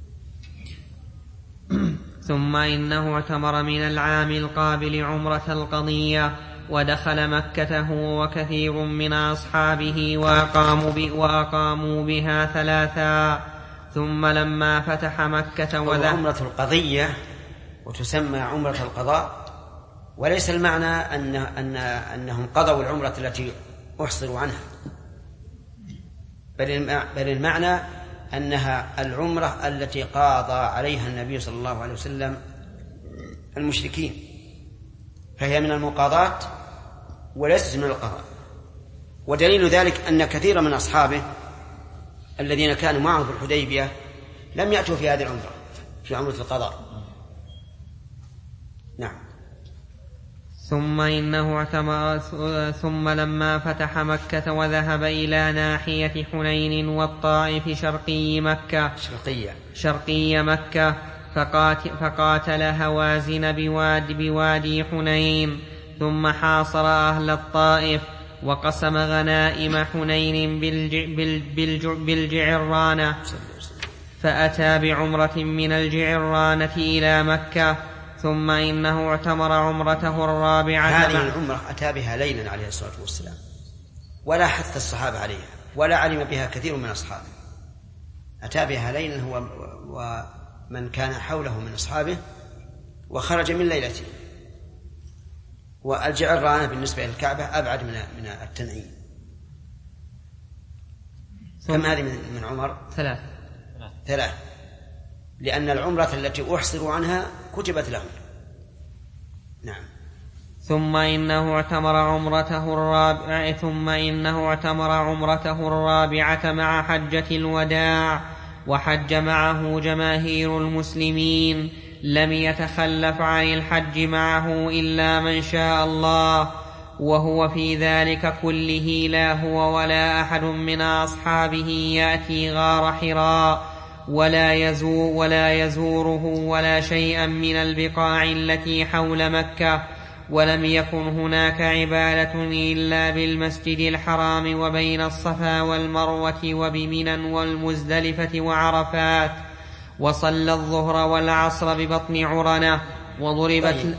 ثم إنه اعتمر من العام القابل عمرة القضية، ودخل مكة هو وكثير من أصحابه وأقاموا بها 3. ثم لما فتح مكة عمرة القضية وتسمى عمرة القضاء، وليس المعنى أنهم قضوا العمرة التي أحصروا عنها، بل المعنى أنها العمرة التي قاضى عليها النبي صلى الله عليه وسلم المشركين، فهي من المقاضات وليست من القضاء. ودليل ذلك أن كثير من أصحابه الذين كانوا معه في الحديبية لم يأتوا في هذه العمرة، في عمرة القضاء. نعم. ثم إنه اعتمر ثم لما فتح مكة وذهب إلى ناحية حنين والطائف شرقي مكة فقاتل هوازن بوادي حنين، ثم حاصر أهل الطائف وقسم غنائم حنين بالجعرانة، فأتى بعمرة من الجعرانة إلى مكة. ثم إنه اعتمر عمرته الرابعة. هذه العمرة أتى بها ليلا عليه الصلاة والسلام، ولا حث الصحابة عليها ولا علم بها كثير من أصحابه. أتى بها ليلا هو ومن كان حوله من أصحابه، وخرج من ليلته. والجعرانة بالنسبة للكعبة أبعد من التنعيم. كم هذه من عمر؟ 3. لأن العمرة التي أحصروا عنها كتبت لهم. نعم. ثم إنه اعتمر عمرته الرابعة مع حجة الوداع، وحج معه جماهير المسلمين، لم يتخلف عن الحج معه إلا من شاء الله، وهو في ذلك كله لا هو ولا أحد من أصحابه يأتي غار حراء ولا يزوره ولا شيئا من البقاع التي حول مكة، ولم يكن هناك عبادة إلا بالمسجد الحرام وبين الصفا والمروة وبمنى والمزدلفة وعرفات، وصلى الظهر والعصر ببطن عرنة وضربت.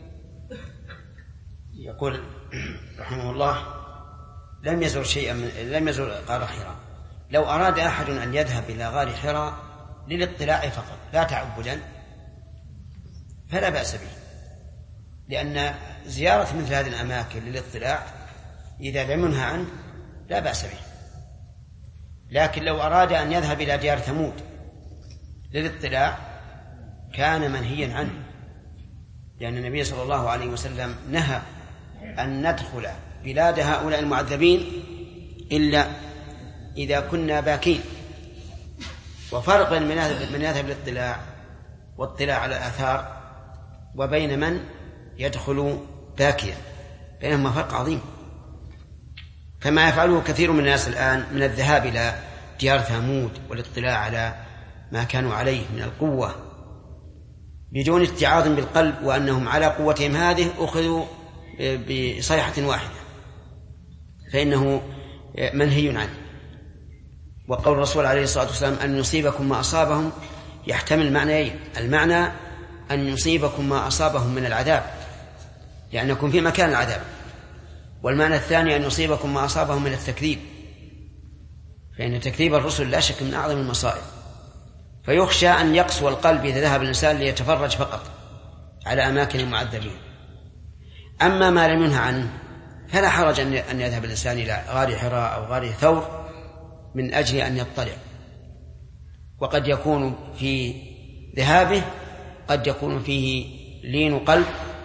يقول رحمه الله لم يزر غار حراء. لو أراد أحد أن يذهب إلى غار حراء للاطلاع فقط لا تعبدا فلا بأس به، لأن زيارة مثل هذه الأماكن للاطلاع إذا لم ينهى عنه لا بأس به. لكن لو أراد أن يذهب إلى ديار ثمود للاطلاع كان منهيا عنه، لأن النبي صلى الله عليه وسلم نهى أن ندخل بلاد هؤلاء المعذبين إلا إذا كنا باكين. وفرق بين من يذهب للاطلاع واطلاع على الآثار وبين من يدخل باكيا، بينهما فرق عظيم. كما يفعله كثير من الناس الآن من الذهاب إلى ديار ثمود والاطلاع على ما كانوا عليه من القوة بدون اتعاظ بالقلب وأنهم على قوتهم هذه أخذوا بصيحة واحدة، فإنه منهي عنه. وقول الرسول عليه الصلاة والسلام أن يصيبكم ما أصابهم يحتمل معنيين: المعنى أن يصيبكم ما أصابهم من العذاب لأنكم في مكان العذاب، والمعنى الثاني أن يصيبكم ما أصابهم من التكذيب، فإن تكذيب الرسل لا شك من أعظم المصائب. فيخشى أن يقسو القلب إذا ذهب الإنسان ليتفرج فقط على أماكن المعذبين. أما ما لم ينهى عنه فلا حرج أن يذهب الإنسان إلى غار حراء أو غار ثور من أجل أن يطلع. وقد يكون في ذهابه قد يكون فيه لين قلب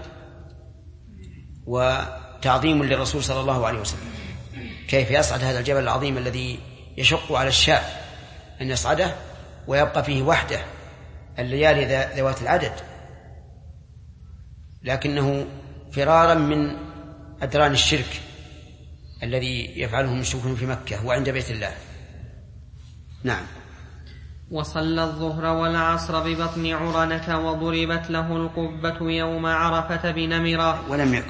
وتعظيم للرسول صلى الله عليه وسلم. كيف يصعد هذا الجبل العظيم الذي يشق على الشاب أن يصعده ويبقى فيه وحده الليالي ذوات العدد، لكنه فرارا من أدران الشرك الذي يفعله المشركون في مكة وعند بيت الله. نعم. وصلى الظهر والعصر ببطن عرنة وضربت له القبة يوم عرفة بنمرة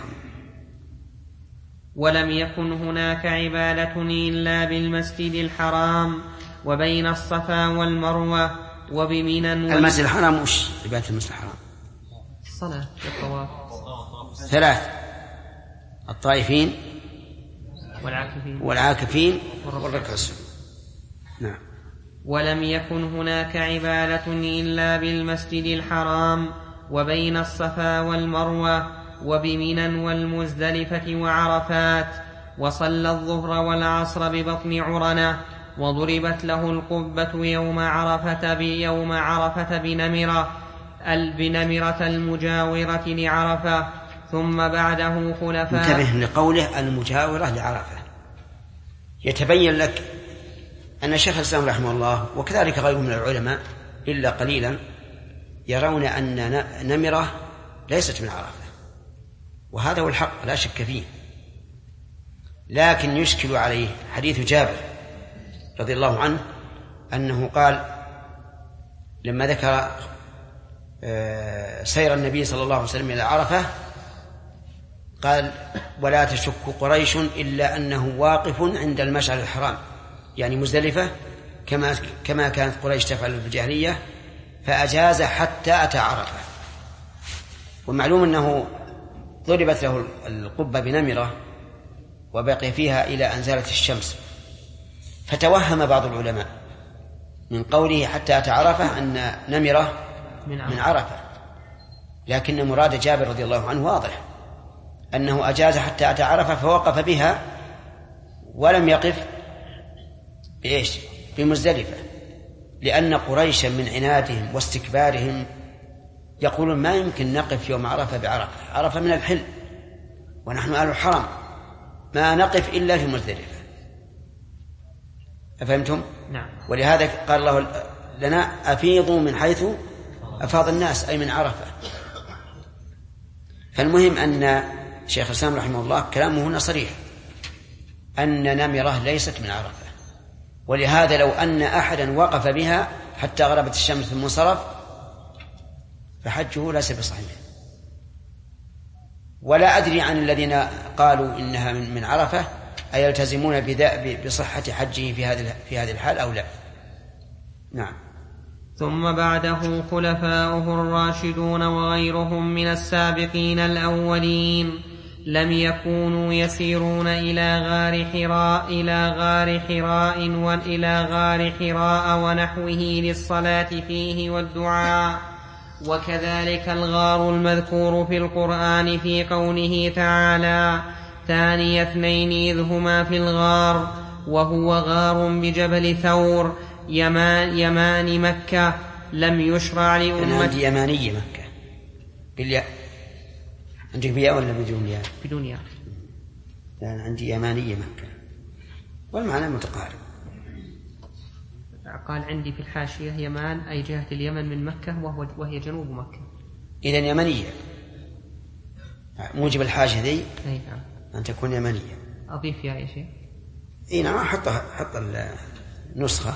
ولم يكن هناك عبادة إلا بالمسجد الحرام وبين الصفا والمروة وبمنى. المسجد الحرام وش عبادة المسجد الحرام؟ الصلاة والطواف 3: الطائفين والعاكفين والركع السجود. نعم. ولم يكن هناك عبادة إلا بالمسجد الحرام وبين الصفا والمروة وبمنى والمزدلفة وعرفات. وصلى الظهر والعصر ببطن عرنة وضربت له القبة يوم عرفة بنمرة المجاورة لعرفة. ثم بعده خلفاء. انتبه لقوله المجاورة لعرفة. يتبين لك أن شيخ الإسلام رحمه الله وكذلك غيره من العلماء إلا قليلا يرون أن نمرة ليست من عرفة، وهذا هو الحق لا شك فيه. لكن يشكل عليه حديث جابر رضي الله عنه أنه قال لما ذكر سير النبي صلى الله عليه وسلم إلى عرفة قال ولا تشك قريش إلا أنه واقف عند المشعر الحرام، يعني مزدلفة كما كانت قريش تفعل في الجاهلية، فأجاز حتى أتى عرفة. ومعلوم أنه ضربت له القبة بنمرة وبقي فيها إلى أن زالت الشمس، فتوهم بعض العلماء من قوله حتى أتى عرفة أن نمرة من عرفة، لكن مراد جابر رضي الله عنه واضح أنه أجاز حتى أتى عرفة فوقف بها ولم يقف بإيش؟ بمزدلفة، لأن قريشا من عنادهم واستكبارهم يقولون ما يمكن نقف يوم عرفة بعرفة، عرفة من الحل ونحن أهل الحرم، ما نقف إلا في مزدلفة. أفهمتم؟ نعم. ولهذا قال الله لنا أفيضوا من حيث أفاض الناس، أي من عرفة. فالمهم أن شيخ الإسلام رحمه الله كلامه هنا صريح أن نمرة ليست من عرفة، ولهذا لو أن أحدا وقف بها حتى غربت الشمس ثم انصرف فحجه ليس بصحيح. ولا أدري عن الذين قالوا إنها من عرفة أيلتزمون بصحة حجه في هذه الحال أو لا. نعم. ثم بعده خلفاؤه الراشدون وغيرهم من السابقين الأولين لم يكونوا يسيرون إلى غار حراء ونحوه للصلاة فيه والدعاء. وكذلك الغار المذكور في القرآن في قوله تعالى ثاني اثنين إذ هما في الغار، وهو غار بجبل ثور يمان مكة. لم يشرع لأمة. عندي يمانية مكة بالياء، عندك بياء ولا بدون ياء؟ بدون ياء. لأن عندي يمانية مكة والمعنى متقارب. قال عندي في الحاشية يمان أي جهة اليمن من مكة وهي جنوب مكة. إذن يمنية موجب الحاشية ذي نعم. أن تكون يمنية. أضيف يا شيء. إيه نعم، حط النسخة.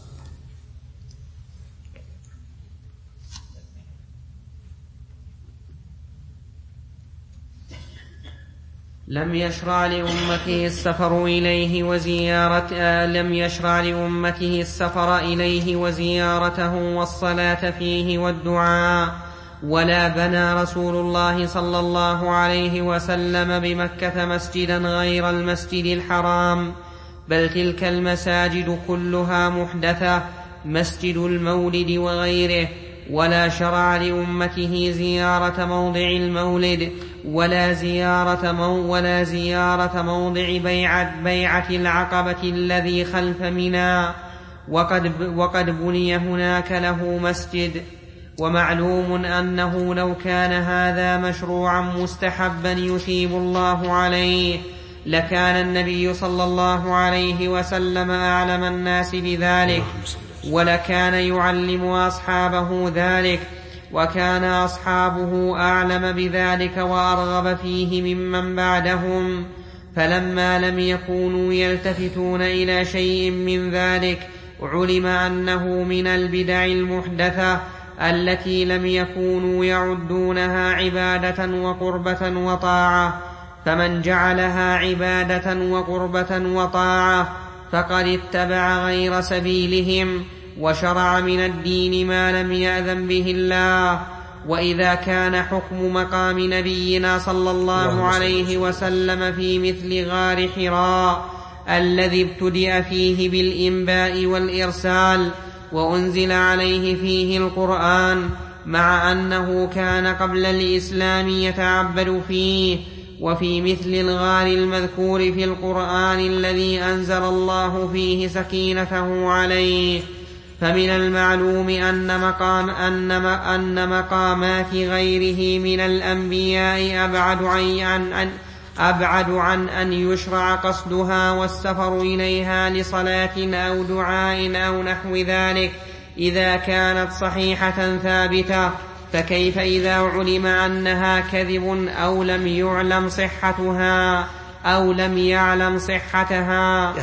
لم يشرع لأمته السفر إليه وزيارته والصلاة فيه والدعاء. ولا بنى رسول الله صلى الله عليه وسلم بمكة مسجدا غير المسجد الحرام، بل تلك المساجد كلها محدثة، مسجد المولد وغيره. ولا شرع لأمته زيارة موضع المولد ولا زيارة موضع بيعة العقبة الذي خلف منى، وقد بني هناك له مسجد. ومعلوم أنه لو كان هذا مشروعا مستحبا يثيب الله عليه لكان النبي صلى الله عليه وسلم أعلم الناس بذلك، ولكان يعلم أصحابه ذلك، وكان أصحابه أعلم بذلك وأرغب فيه ممن بعدهم. فلما لم يكونوا يلتفتون إلى شيء من ذلك علم أنه من البدع المحدثة التي لم يكونوا يعدونها عبادة وقربة وطاعة، فمن جعلها عبادة وقربة وطاعة فقد اتبع غير سبيلهم وشرع من الدين ما لم يأذن به الله. وإذا كان حكم مقام نبينا صلى الله عليه وسلم في مثل غار حراء الذي ابتدأ فيه بالإنباء والإرسال وأنزل عليه فيه القرآن، مع أنه كان قبل الإسلام يتعبد فيه، وفي مثل الغار المذكور في القرآن الذي أنزل الله فيه سكينته عليه، فمن المعلوم أن مقامات غيره من الأنبياء أبعد عن أن يشرع قصدها والسفر إليها لصلاة أو دعاء أو نحو ذلك إذا كانت صحيحة ثابتة، فكيف إذا علم أنها كذب أو لم يعلم صحتها؟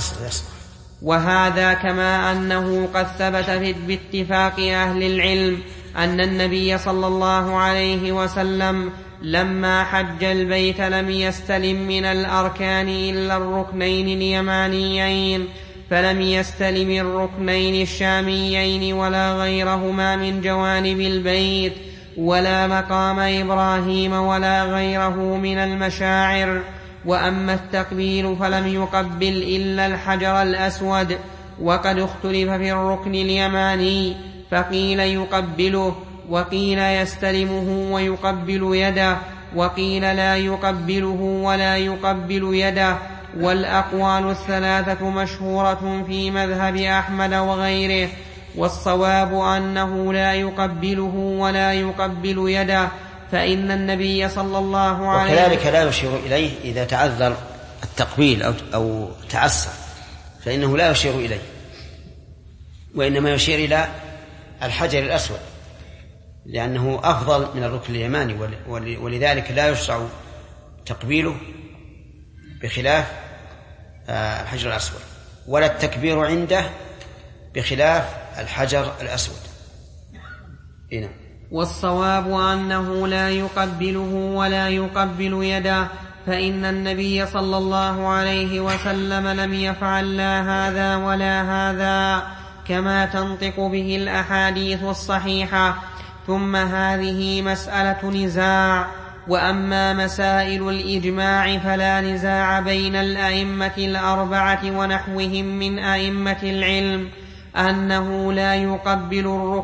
وهذا كما أنه قد ثبت باتفاق أهل العلم أن النبي صلى الله عليه وسلم لما حج البيت لم يستلم من الأركان إلا الركنين اليمانيين، فلم يستلم الركنين الشاميين ولا غيرهما من جوانب البيت، ولا مقام إبراهيم ولا غيره من المشاعر. وأما التقبيل فلم يقبل إلا الحجر الأسود، وقد اختلف في الركن اليماني، فقيل يقبله، وقيل يستلمه ويقبل يده، وقيل لا يقبله ولا يقبل يده. والأقوال الثلاثة مشهورة في مذهب أحمد وغيره، والصواب أنه لا يقبله ولا يقبل يده، فإن النبي صلى الله عليه وسلم وكذلك لا يشير إليه إذا تعذر التقبيل أو تعسر، فإنه لا يشير إليه، وإنما يشير إلى الحجر الأسود لأنه أفضل من الركن اليماني، ولذلك لا يشرع تقبيله بخلاف الحجر الأسود، ولا التكبير عنده بخلاف الحجر الأسود. هنا والصواب أنه لا يقبله ولا يقبل يده، فإن النبي صلى الله عليه وسلم لم يفعل لا هذا ولا هذا كما تنطق به الأحاديث الصحيحة. ثم هذه مسألة نزاع. وأما مسائل الإجماع فلا نزاع بين الأئمة الأربعة ونحوهم من أئمة العلم أنه لا يقبل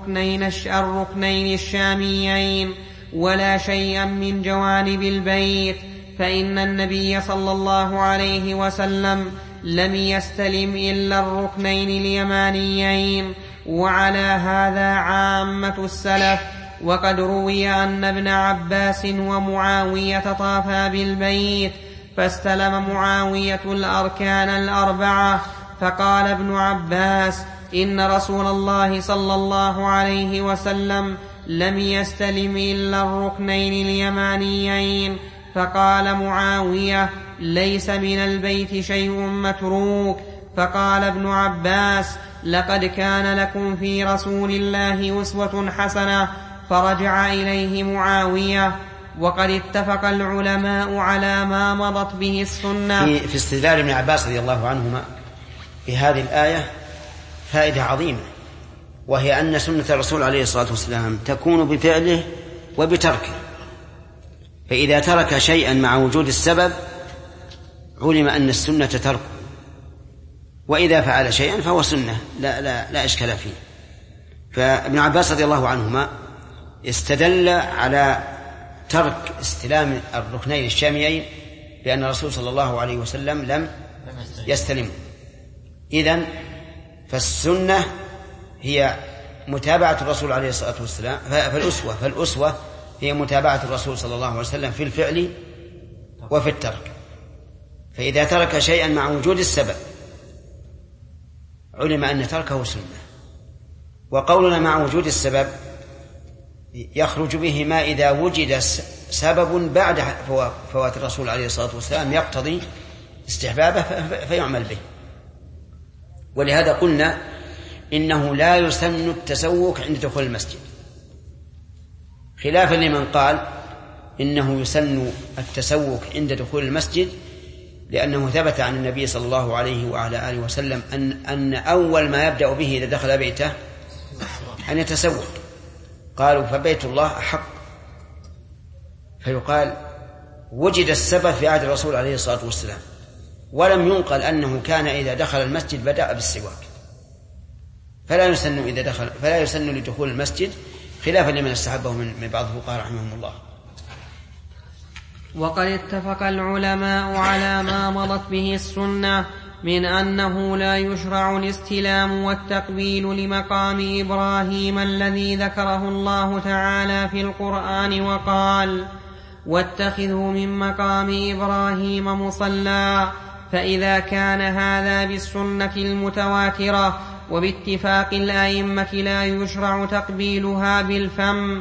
الركنين الشاميين ولا شيئا من جوانب البيت، فإن النبي صلى الله عليه وسلم لم يستلم إلا الركنين اليمانيين، وعلى هذا عامة السلف. وقد روي أن ابن عباس ومعاوية طافا بالبيت فاستلم معاوية الأركان الأربعة، فقال ابن عباس: إن رسول الله صلى الله عليه وسلم لم يستلم إلا الركنين اليمانيين. فقال معاوية: ليس من البيت شيء متروك. فقال ابن عباس: لقد كان لكم في رسول الله أسوة حسنة. فرجع إليه معاوية. وقد اتفق العلماء على ما مضت به السنة. في استدلال ابن عباس رضي الله عنهما بهذه الآية فائدة عظيمة، وهي أن سنة الرسول عليه الصلاة والسلام تكون بفعله وبتركه، فإذا ترك شيئا مع وجود السبب علم أن السنة تركه، وإذا فعل شيئا فهو سنة لا إشكال فيه. فابن عباس رضي الله عنهما استدل على ترك استلام الركنين الشاميين بأن الرسول صلى الله عليه وسلم لم يستلم. إذن فالسنة هي متابعة الرسول عليه الصلاة والسلام، فالأسوة هي متابعة الرسول صلى الله عليه وسلم في الفعل وفي الترك. فإذا ترك شيئا مع وجود السبب علم أن تركه سنة. وقولنا مع وجود السبب يخرج به ما إذا وجد سبب بعد فوات الرسول عليه الصلاة والسلام يقتضي استحبابه فيعمل به. ولهذا قلنا إنه لا يسن التسوك عند دخول المسجد، خلافا لمن قال إنه يسن التسوك عند دخول المسجد، لأنه ثبت عن النبي صلى الله عليه وعلى آله وسلم أن أول ما يبدأ به إذا دخل بيته أن يتسوق. قالوا فبيت الله أحق، فيقال وجد السبب في عهد الرسول عليه الصلاة والسلام، ولم ينقل أنه كان إذا دخل المسجد بدأ بالسواك، فلا يسن لدخول المسجد، خلافا لمن استحبه من بعض الفقهاء رحمهم الله. وقد اتفق العلماء على ما مضت به السنة من أنه لا يشرع الاستلام والتقبيل لمقام إبراهيم الذي ذكره الله تعالى في القرآن وقال واتخذوا من مقام إبراهيم مصلى، فإذا كان هذا بالسنة المتواترة وباتفاق الأئمة لا يشرع تقبيلها بالفم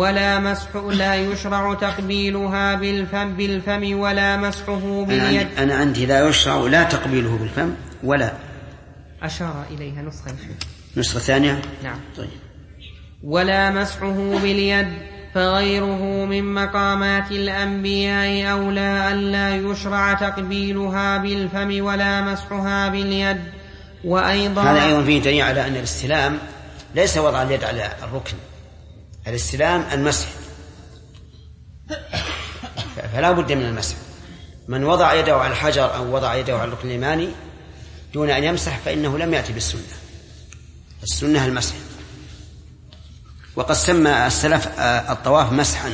ولا مسحه باليد. أنا عندي لا يشرع لا تقبيله بالفم ولا، أشار إليها نسخة ثانية. نعم. طيب. ولا مسحه باليد، فغيره من مقامات الأنبياء أولى أن لا يشرع تقبيلها بالفم ولا مسحها باليد. وأيضا هذا أيضا فيه دليل على أن الاستلام ليس وضع اليد على الركن، الاستلام المسح، فلا بد من المسح. من وضع يده على الحجر أو وضع يده على الركن اليماني دون أن يمسح فإنه لم يأتي بالسنة، السنة المسح. وقد سمى السلف الطواف مسحا.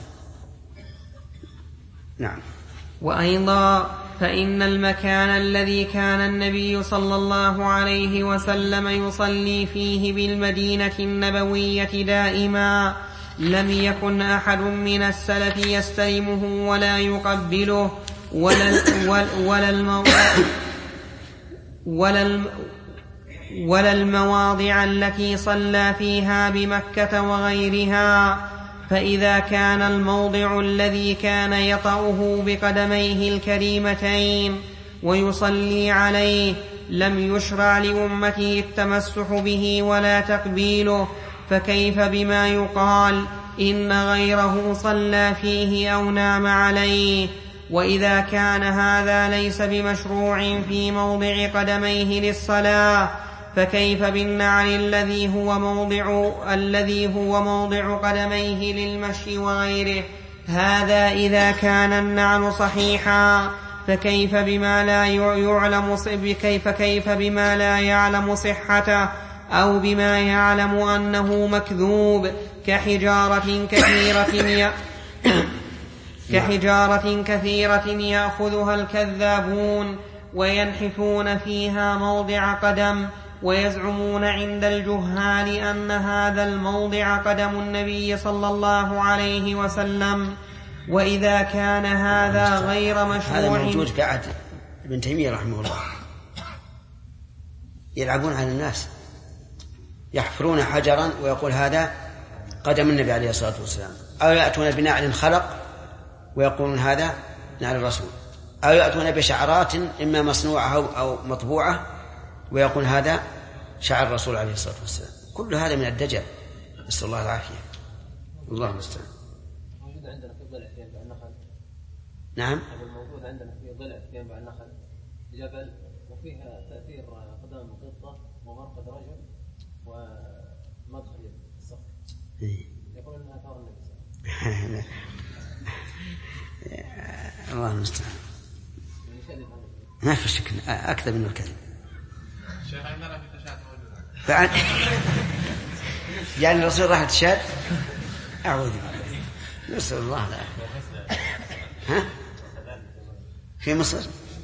نعم. وأيضا فإن المكان الذي كان النبي صلى الله عليه وسلم يصلي فيه بالمدينة النبوية دائما لم يكن أحد من السلف يستلمه ولا يقبله ولا المواضع التي صلى فيها بمكة وغيرها. فإذا كان الموضع الذي كان يطأه بقدميه الكريمتين ويصلي عليه لم يشرع لأمته التمسح به ولا تقبيله، فكيف بما يقال إن غيره صلى فيه أو نام عليه؟ وإذا كان هذا ليس بمشروع في موضع قدميه للصلاة، فكيف بالنعل الذي هو موضع قدميه للمشي وغيره؟ هذا إذا كان النعل صحيحا، فكيف بما لا يعلم صحته أو بما يعلم أنه مكذوب كحجارة كثيرة يأخذها الكذابون وينحفون فيها موضع قدم، ويزعمون عند الجهال أن هذا الموضع قدم النبي صلى الله عليه وسلم. وإذا كان هذا غير مشروع، هذا موجود في عهد ابن تيمية رحمه الله، يلعبون على الناس، يحفرون حجرا ويقول هذا قدم النبي عليه الصلاة والسلام، أو يأتون بنعل خلق ويقولون هذا نعل الرسول، أو يأتون بشعرات إما مصنوعة أو مطبوعة ويقول هذا شعر الرسول عليه الصلاة والسلام. كل هذا من الدجل، نسأل الله العافية. الله المستعان. موجود عندنا في ضلع في ينبع النخل. نعم. موجود عندنا في ضلع في ينبع النخل جبل، وفيها تأثير قدم قطة ومرقد رجل ومدخل يد الصخر. يقول أنها ثار النبي. الله المستعان. ما في شك أكثر من الكذب. شيخ عندنا في تشاد موجودة. بعد يعني الرسول راح تشاد؟ أعوذ بالله، نسأل الله العافية. ها؟ في مصر؟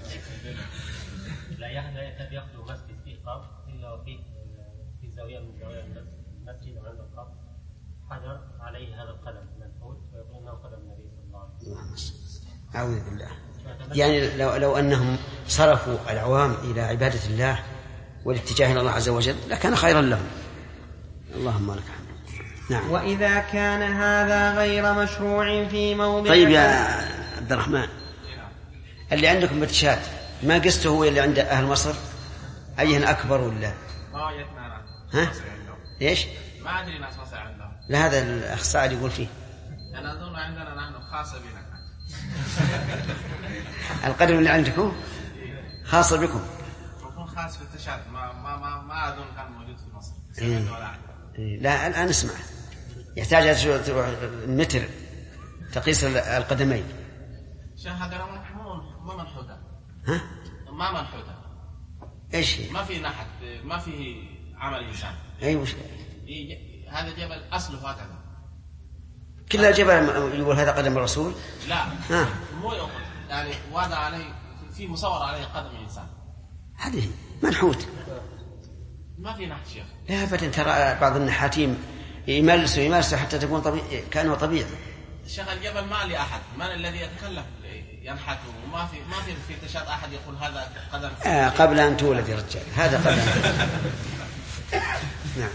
لا يكاد يخلو مسجد فيه قبر إلا وفيه في زاوية من زوايا المسجد وعند القبر حجر عليه هذا القدم منحوت ويقول أنه قدم النبي صلى الله عليه وسلم. أعوذ بالله. يعني لو أنهم صرفوا العوام إلى عبادة الله والاتجاه إلى الله عز وجل لكان خيرا لهم. اللهم لك الحمد. نعم. وإذا كان هذا غير مشروع في موضع. طيب يا عبد الرحمن، اللي عندكم بتشات ما قسته هو اللي عند أهل مصر؟ أيهن أكبر ولا؟ راية نعم. ها؟ ايش؟ ما ادري ناس واسع عندهم. لا هذا الاخ سعد يقول فيه. انا اظن عندنا نحن خاصه بنا. القدم اللي عندكم خاصه بكم. يكون خاص في التشات ما اظن كان موجود في مصر. لا الان اسمع، يحتاج المتر تقيس القدمين. شيخ هذا ما منحوته. ها؟ ما منحوته. ايش هي؟ ما في نحت، ما في عمل انسان. اي وش هذا جبل اصله هكذا. كل الجبل يقول هذا قدم الرسول؟ لا مو يقول يعني وضع عليه في مصور عليه قدم انسان. هذه منحوت. ما في نحت شيخ. لا ابدا، ترى بعض النحاتين يمارسوا حتى تكون طبيعي كانه طبيعي. الشيخ الجبل ما لي احد، من الذي يتكلف ينحت؟ وما في تشات احد يقول هذا قدم. قبل ان تولد يا رجال، هذا قدم. نعم.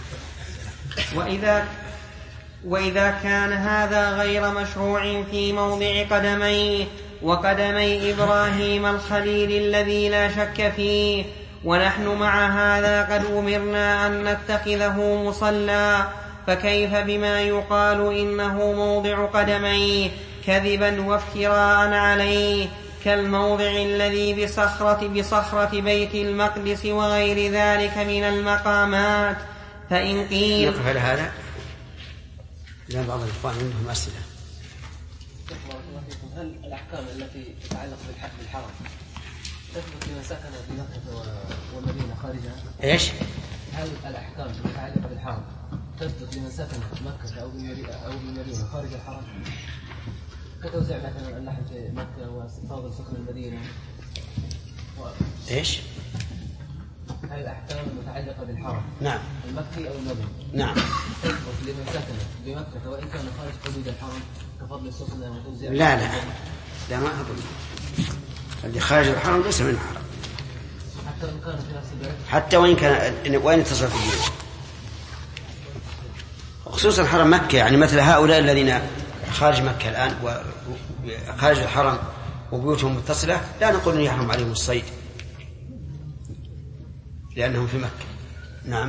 وإذا كان هذا غير مشروع في موضع قدميه وقدمي إبراهيم الخليل الذي لا شك فيه، ونحن مع هذا قد أمرنا أن نتخذه مصلى، فكيف بما يقال إنه موضع قدميه كذبا وافتراء عليه، كالموضع الذي بصخرة بيت المقدس وغير ذلك من المقامات؟ فإن قيل نقف على هذا، لأن بعض الإخوان عندهم أسئلة. هل الأحكام التي تتعلق بالحرم تثبت لمن سكن في مكة والمدينة خارجها؟ إيش؟ هل الأحكام المتعلقة بالحرم تثبت لمن سكن في مكة أو بالمدينة خارج الحرم؟ كتوزيع مثلا اللحم في مكة واستفاضة سكن المدينة. إيش؟ هل الأحكام المتعلقة بالحرم نعم المكي أو المدني نعم تثبت لمن سكن بمكة وإن كان خارج حدود الحرم كفضل السكنى وتوزيع؟ لا ما أظن. اللي خارج الحرم ليس من الحرم حتى وإن كان في نفس البلد، حتى وإن اتصل في البيت، خصوصا حرم مكة. يعني مثل هؤلاء الذين خارج مكة الآن وخارج الحرم وبيوتهم متصلة، لا نقول أن يحرم عليهم الصيد لأنهم في مكة. نعم.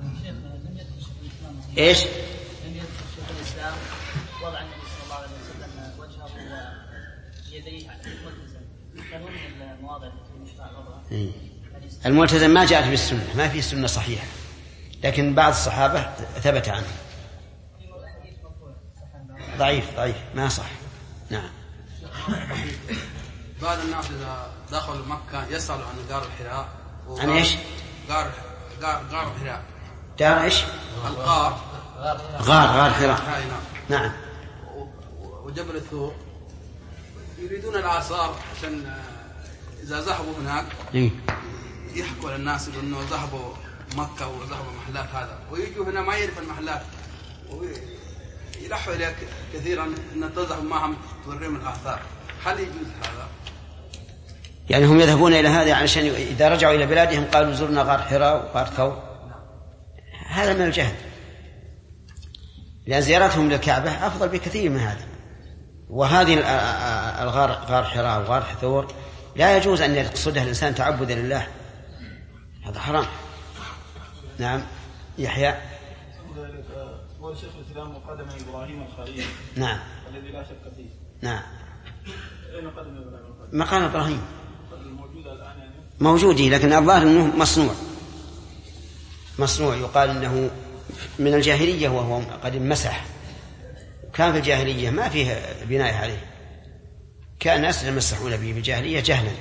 إيش؟ لم يذكر شيخ الإسلام وضع النبي صلى الله عليه وسلم وجهه ويديه ملتزم، كان من المواضع التي يشرع وضعها. الملتزم ما جاءت بالسنة، ما في سنة صحيحة، لكن بعض الصحابة ثبت عنه. ضعيف ما صح. نعم. بعض الناس إذا دخلوا مكة يسألوا عن غار الحراء. عن إيش؟ غار الحراء. دار إيش؟ غار حراء. نعم. وجبل الثور يريدون الآثار عشان إذا ذهبوا هناك يحكوا للناس إنه ذهبوا مكة وذهبوا محلات هذا، ويجوا هنا ما يعرف المحلات ويلحوا إليك كثيرا أن تذهب معهم توريهم الآثار. هل يجوز هذا؟ يعني هم يذهبون إلى هذا علشان إذا رجعوا إلى بلادهم قالوا زرنا غار حراء وغار ثور؟ هذا من الجهل، لأن زيارتهم للكعبة أفضل بكثير من هذا. وهذه غار حراء وغار ثور لا يجوز أن يقصدها الإنسان تعبدا لله، هذا حرام. نعم. يحيى. هو شيخ الإسلام قدم إبراهيم الخليل. نعم. الذي لا شك فيه. نعم. أين قدم إبراهيم الخليل؟ مقام إبراهيم موجودة الآن يعني؟ موجودة، لكن الظاهر أنه مصنوع يقال أنه من الجاهلية وهو قد مسح. كان في الجاهلية ما فيه بناء عليه، كان الناس يمسحون به بالجاهلية جهلا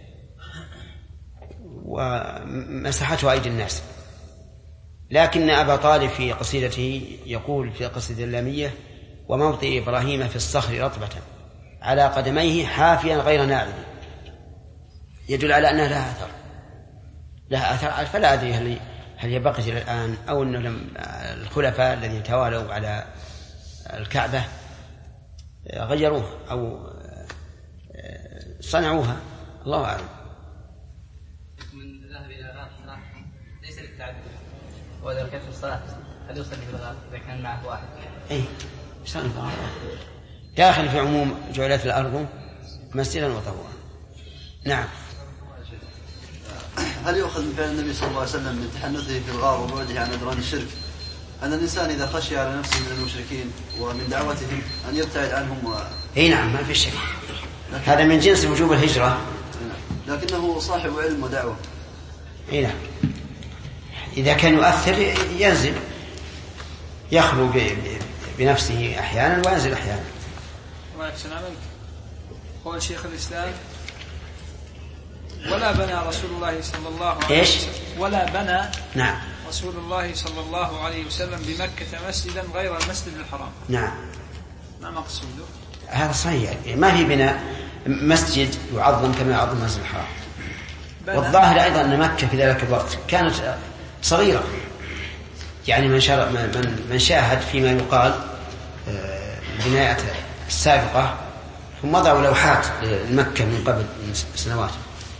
ومسحته أيدي الناس. لكن أبا طالب في قصيدته يقول في قصيدة اللامية: وموطئ إبراهيم في الصخر رطبة على قدميه حافيا غير ناعم، يدل على أنها لها أثر. فلا أدري هل هي بقيت إلى الآن أو أن الخلفاء الذين توالوا على الكعبة غيروها أو صنعوها، الله أعلم. من الذهب إلى غار حراء ليس للتعبد، وإذا ركعت في الصلاة هل يصلي في الغار إذا كان معه واحد؟ إيه يصلي في الغار، داخل في عموم جعلت الأرض مسجدا وطهورا. نعم. هل يؤخذ من فعل النبي صلى الله عليه وسلم من تحنثه في الغار وبعده عن أدران الشرك أن الإنسان إذا خشي على نفسه من المشركين ومن دعوتهم أن يبتعد عنهم اي نعم ما في شك، هذا من جنس وجوب الهجرة، لكنه صاحب علم ودعوة. اي نعم، إذا كان يؤثر ينزل، يخلو بنفسه أحيانا وينزل أحيانا. الله يحسن عليك. قول شيخ الإسلام: ولا بنى رسول الله صلى الله عليه وسلم ولا بنى نعم رسول الله صلى الله عليه وسلم بمكة مسجدا غير المسجد الحرام. نعم. ما مقصوده؟ هذا صحيح، ما في بناء مسجد يعظم كما يعظم المسجد الحرام. والظاهر أيضا أن مكة في ذلك الوقت كانت صغيرة، يعني من شاهد فيما يقال البنايات السابقة ثم وضعوا لوحات لمكة من قبل سنوات،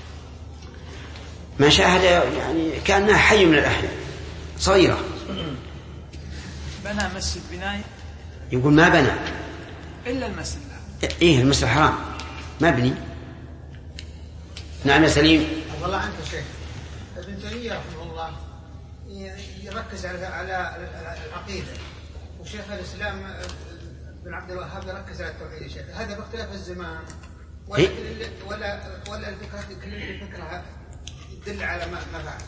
من شاهد يعني كأنها حي من الأحياء صغيرة. بنى مسجد بناء؟ يقول ما بنى إلا المسجد. إيه المسجد الحرام ما بني. نعم يا سليم. والله أنت شيخ ابن تيمية رحمه الله يركز على العقيدة، وشيخ الإسلام بن عبد الوهاب يركز على التوحيد يا شيخ. هذا باختلاف الزمان ولا الفكرة تدل على ما فعل.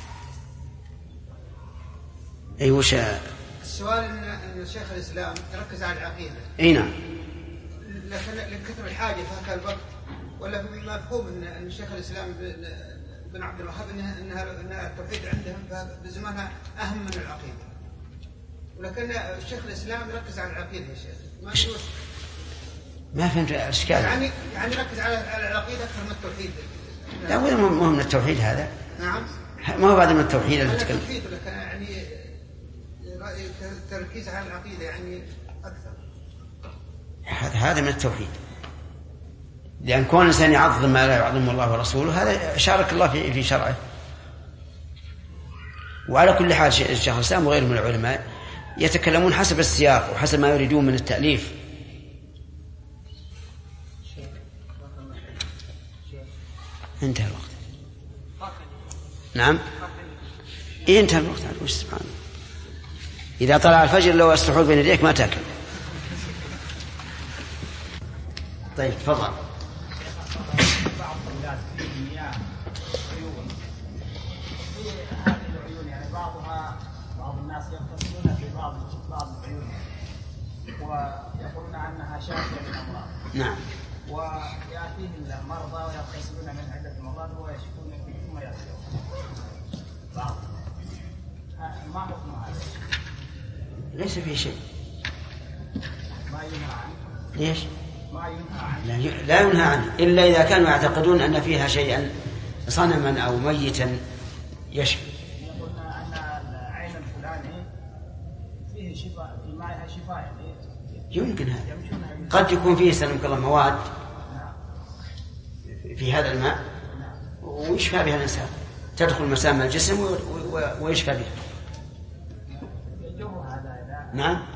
أي وش السؤال إن شيخ الإسلام يركز على العقيدة. أي نعم. لكثر الحاجة في هذا الوقت، ولا مفهوم إن شيخ الإسلام بن عبد الوهاب إن التوحيد عندهم بزمانها أهم من العقيدة، ولكن الشيخ الإسلام يركز على العقيدة يا شيخ. ما فهمت الإشكال. يعني يركز على العقيدة أكثر من التوحيد. لا ولا مهم من التوحيد هذا. نعم. ما هو بعد من التوحيد اللي تتكلم. التوحيد لكن يعني التركيز على العقيدة يعني أكثر. هذا من التوحيد، لأن كون الإنسان يعظم ما لا يعظم الله ورسوله هذا شارك الله في شرعه. وعلى كل حال الشيخ الإسلام وغيره من العلماء يتكلمون حسب السياق وحسب ما يريدون من التأليف. انتهى الوقت. نعم انتهى الوقت. وش سبحان الله، إذا طلع الفجر لو السحور بين يديك ما تأكل. طيب تفضل. بعض الناس في مياه عيون، في هذه العيون يعني بعض الناس يغتسلون في بعض العيون ويقولون عنها شافية للأمراض. نعم. ويأتيه المرضى ويغتسلون من عدة مرات ويشكون ثم يغتسلون بعض. ما حكم هذا؟ ليس فيه شيء. ما ينهى عنه. ليش؟ ما ينهى عنه. لا ينهى عنه إلا إذا كانوا يعتقدون أن فيها شيئا صنما أو ميتا يشفي. يقولنا أن العين الفلاني فيه شفاء، في مائها شفاء يعني. يمكن هذا. قد يكون فيه سلمك الله مواد في هذا الماء ويشفى بها الإنسان، تدخل مسام الجسم ويشفى بها. نعم.